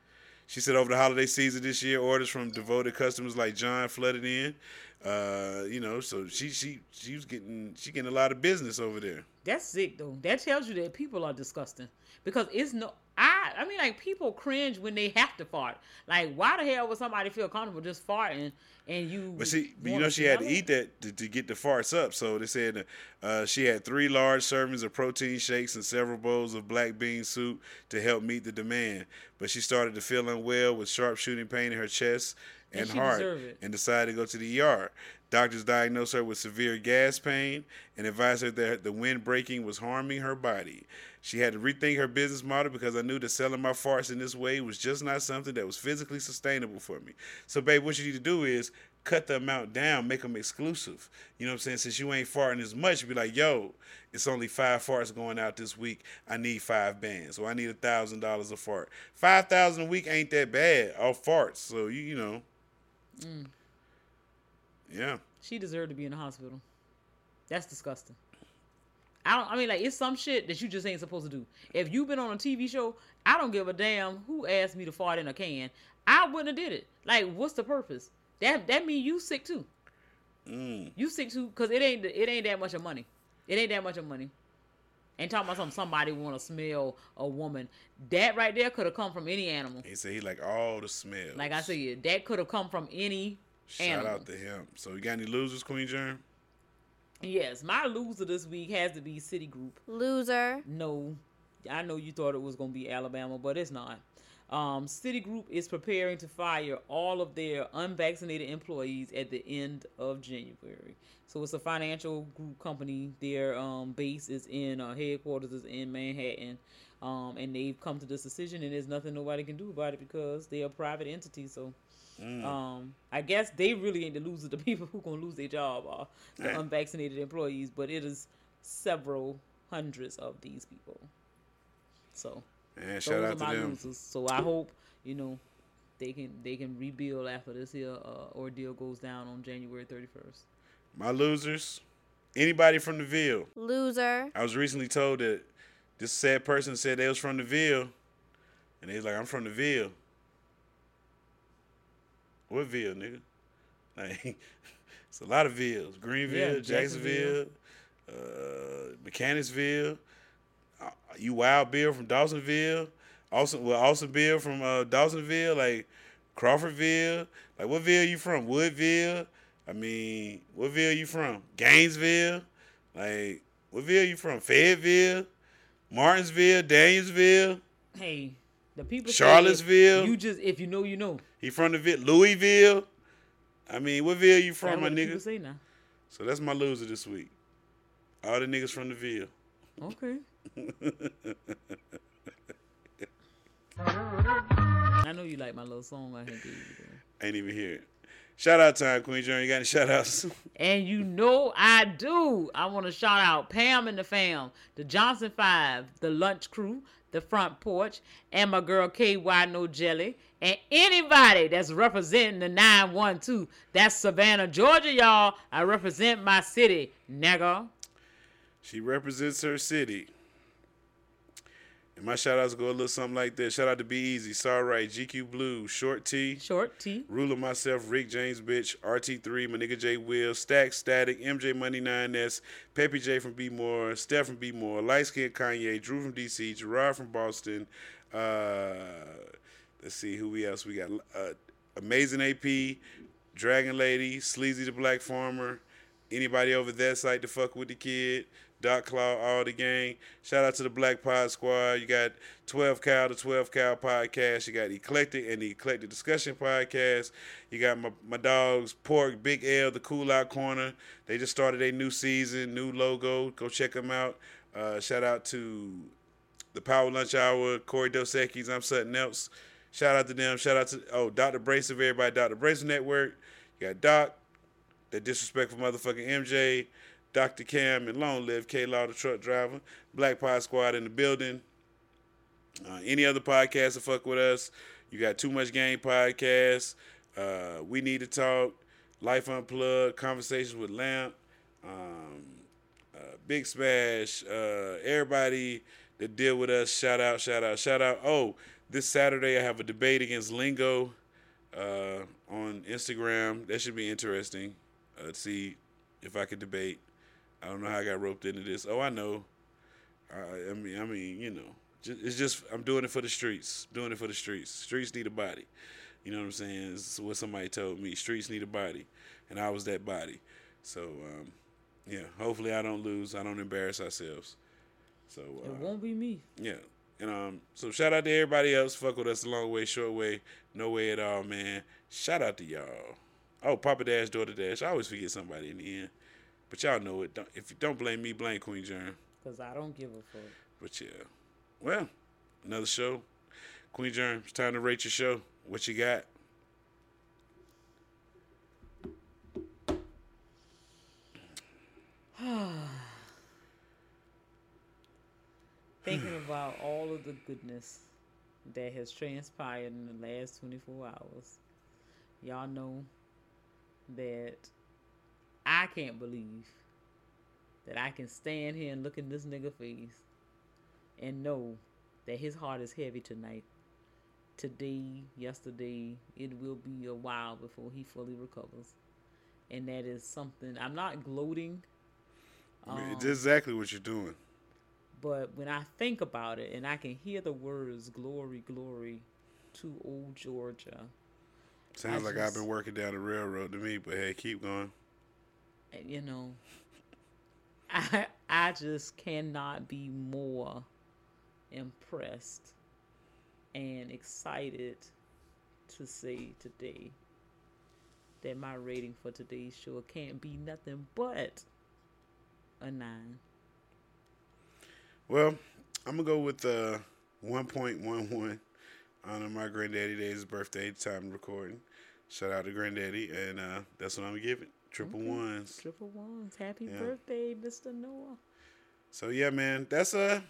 She said over the holiday season this year, orders from devoted customers like John flooded in. Uh, you know, so she she she was getting she getting a lot of business over there. That's sick though. That tells you that people are disgusting because it's no. I I mean like people cringe when they have to fart. Like why the hell would somebody feel comfortable just farting and you? But she, but you wanna know, she had to smell it? eat that to, to get the farts up. So they said uh, she had three large servings of protein shakes and several bowls of black bean soup to help meet the demand. But she started to feel unwell with sharp shooting pain in her chest and, And she heart, deserved it. and decided to go to the E R. Doctors diagnosed her with severe gas pain and advised her that the wind breaking was harming her body. She had to rethink her business model because I knew that selling my farts in this way was just not something that was physically sustainable for me. So, babe, what you need to do is cut the amount down, make them exclusive. You know what I'm saying? Since you ain't farting as much, be like, yo, it's only five farts going out this week. I need five bands. So I need a thousand dollars a fart. Five thousand a week ain't that bad off farts. So you you know. Mm. Yeah. She deserved to be in the hospital. That's disgusting. I don't. I mean, like it's some shit that you just ain't supposed to do. If you've been on a T V show, I don't give a damn who asked me to fart in a can. I wouldn't have did it. Like, what's the purpose? That that mean you sick too. Mm. You sick too, cause it ain't it ain't that much of money. It ain't that much of money. Ain't talking about something somebody want to smell a woman. That right there could have come from any animal. He said he like all the smells. Like I said, that could have come from any Shout animal. out to him. So you got any losers, Queen Germ? Yes, my loser this week has to be Citigroup. Loser. No, I know you thought it was going to be Alabama, but it's not. Um, Citigroup is preparing to fire all of their unvaccinated employees at the end of January. So it's a financial group company. Their um, base is in, uh, headquarters is in Manhattan. Um, and they've come to this decision, and there's nothing nobody can do about it because they're a private entity. So mm. um, I guess they really ain't the loser. The people who going to lose their job are the right. unvaccinated employees, but it is several hundreds of these people. So man, shout out to them. Losers. So I hope, you know, they can they can rebuild after this here uh, ordeal goes down on January thirty-first. My losers, anybody from the Ville. Loser. I was recently told that this sad person said they was from the Ville, and they was like, I'm from the Ville. What Ville, nigga? Like, it's a lot of Villes. Greenville, yeah, Jacksonville, Jacksonville. Uh, Mechanicsville. Uh, you Wild Bill from Dawsonville. Austin, well, Austin Bill from uh, Dawsonville. Like, Crawfordville. Like, what Ville you from? Woodville. I mean, what Ville you from? Gainesville. Like, what Ville you from? Fayetteville. Martinsville, Danielsville. Hey, the people. Charlottesville. You just, if you know, you know. He from the Ville. Louisville. I mean, what Ville you from, that's my what nigga? People say now. So that's my loser this week. All the niggas from the Ville. Okay. I know you like my little song I had gave you. Ain't even hear it. Shout out time, Queen Journey. You got any shout outs? And you know I do. I want to shout out Pam and the fam, the Johnson Five, the Lunch Crew, the Front Porch, and my girl K Y No Jelly, and anybody that's representing the nine one two. That's Savannah, Georgia, y'all. I represent my city, nigga. She represents her city. And my shout-outs go a little something like this. Shout out to Be Easy, Sorry Right, G Q Blue, Short T. Short T. Ruler Myself, Rick James Bitch, R T three, my nigga J Will, Stack Static, M J Money nine S, Peppy J from B More, Steph from B More, Light Skin Kanye, Drew from D C, Gerard from Boston. Uh, let's see who we else we got. Uh, Amazing A P, Dragon Lady, Sleazy the Black Farmer. Anybody over that site to fuck with the kid. Doc Claw, all the gang. Shout out to the Black Pod Squad. You got twelve Cal, the twelve Cal podcast. You got Eclectic and the Eclectic Discussion podcast. You got my, my dogs, Pork, Big L, the Cool Out Corner. They just started a new season, new logo. Go check them out. Uh, shout out to the Power Lunch Hour, Corey Dos Equis, I'm something else. Shout out to them. Shout out to, oh, Doctor Brace of everybody, Doctor Brace Network. You got Doc, that disrespectful motherfucking M J. Doctor Cam, and long live K-Law, the truck driver. Black Pod Squad in the building. Uh, any other podcasts to fuck with us? You got Too Much Game podcast. Uh, we Need to Talk. Life Unplugged. Conversations with Lamp. Um, uh, Big Smash. Uh, everybody that deal with us, shout out, shout out, shout out. Oh, this Saturday I have a debate against Lingo uh, on Instagram. That should be interesting. Uh, let's see if I could debate. I don't know how I got roped into this. Oh, I know. I, I mean, I mean, you know, just, it's just I'm doing it for the streets. Doing it for the streets. Streets need a body. You know what I'm saying? This is what somebody told me. Streets need a body, and I was that body. So, um, yeah. Hopefully, I don't lose. I don't embarrass ourselves. So uh, it won't be me. Yeah. And um, so shout out to everybody else. Fuck with us the long way, short way, no way at all, man. Shout out to y'all. Oh, Papa Dash, Daughter Dash. I always forget somebody in the end. But y'all know it. Don't, if you don't blame me, blame Queen Germ. Because I don't give a fuck. But yeah. Well, another show. Queen Germ, it's time to rate your show. What you got? Thinking about all of the goodness that has transpired in the last twenty-four hours. Y'all know that I can't believe that I can stand here and look in this nigga face and know that his heart is heavy tonight. Today, yesterday, it will be a while before he fully recovers. And that is something, I'm not gloating. I mean, it's exactly what you're doing. But when I think about it and I can hear the words, glory, glory to old Georgia. Sounds I like just, I've been working down the railroad to me, but hey, keep going. You know, I I just cannot be more impressed and excited to say today that my rating for today's show can't be nothing but a nine. Well, I'm going to go with uh, one point one one. Honor my granddaddy today's birthday, time of recording. Shout out to granddaddy, and uh, that's what I'm going to give it. Triple Okay. ones. Triple ones. Happy Yeah. birthday, Mister Noah. So, yeah, man, that's uh,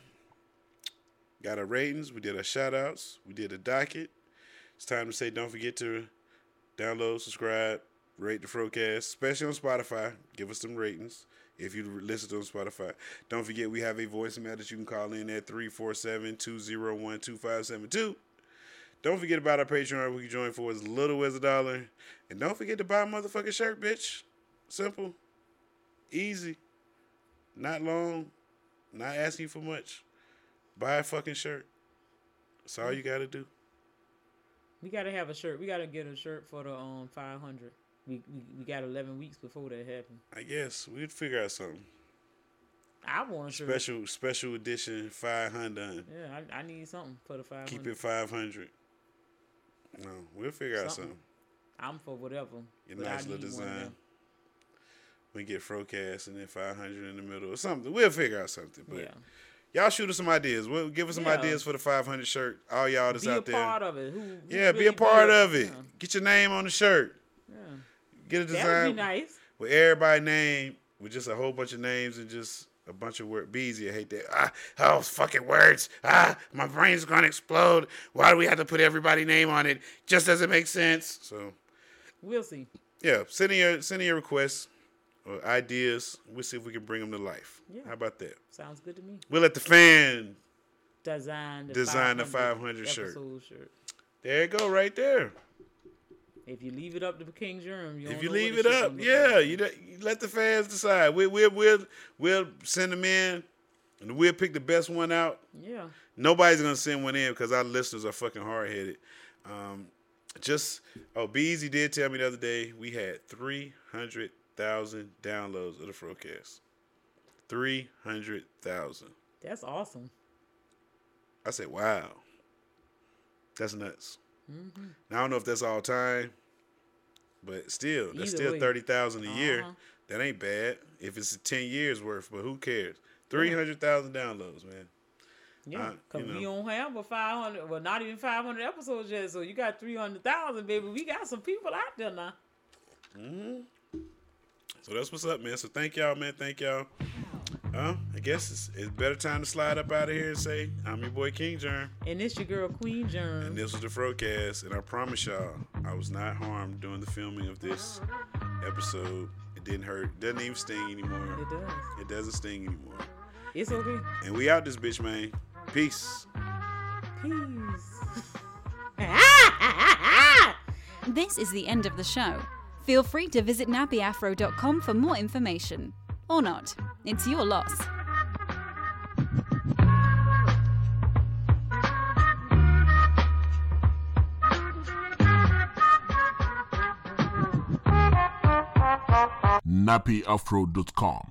got our ratings. We did our shout-outs. We did a docket. It's time to say don't forget to download, subscribe, rate the Frocast, especially on Spotify. Give us some ratings if you listen to on Spotify. Don't forget we have a voicemail that you can call in at three four seven, two zero one, two five seven two. Don't forget about our Patreon. We can join for as little as a dollar. And don't forget to buy a motherfucking shirt, bitch. Simple. Easy. Not long. Not asking for much. Buy a fucking shirt. That's all you got to do. We gotta have a shirt. We gotta get a shirt for the um five hundred. We, we we got eleven weeks before that happened. I guess we'd figure out something. I want a shirt. Special special edition five hundred. Yeah, I, I need something for the five hundred. Keep it five hundred. No, we'll figure out something. I'm for whatever. Get a but I nice little need one of design. them. We get Frocast and then five hundred in the middle or something. We'll figure out something. But Yeah. y'all shoot us some ideas. We'll give us some Yeah. ideas for the five hundred shirt. All y'all that's Be a out there. part of it. Who, who Yeah, be really a part good? of it. Yeah. Get your name on the shirt. Yeah. Get a That would design be nice. with everybody's name, with just a whole bunch of names and just a bunch of words. Beezy, I hate that. Ah, oh, fucking words. Ah, my brain's gonna explode. Why do we have to put everybody's name on it? Just doesn't make sense. So, We'll see. yeah, send in your send in your requests or ideas. We'll see if we can bring them to life. Yeah. How about that? Sounds good to me. We'll let the fan Design the design the five five hundred shirt. episode shirt. There you go, right there. If you leave it up to King Germ, you If don't you know leave what it the shit up, gonna look yeah, like. you, let- you let the fans decide. We we we'll we'll send them in, and we'll pick the best one out. Yeah. Nobody's gonna send one in because our listeners are fucking hard headed. Um, just oh, Beezy did tell me the other day we had three hundred thousand downloads of the Frocast. Three hundred thousand. That's awesome. I said, wow, that's nuts. Mm-hmm. Now I don't know if that's all time, but still, that's Either still way. thirty thousand a year. Uh-huh. That ain't bad. If it's ten years worth, but who cares? Three hundred thousand downloads, man. Yeah, Uh, because you know. we don't have a five hundred, well, not even five hundred episodes yet, so you got three hundred thousand, baby. We got some people out there now. Mm-hmm. So that's what's up, man. So thank y'all, man. Thank y'all. Uh, I guess it's, it's better time to slide up out of here and say, I'm your boy King Germ. And it's your girl, Queen Germ. And this was the Frocast. And I promise y'all, I was not harmed during the filming of this episode. It didn't hurt. It doesn't even sting anymore. It does. It doesn't sting anymore. It's okay. And we out this bitch, man. Peace. Peace. This is the end of the show. Feel free to visit nappy afro dot com for more information. Or not. It's your loss. nappy afro dot com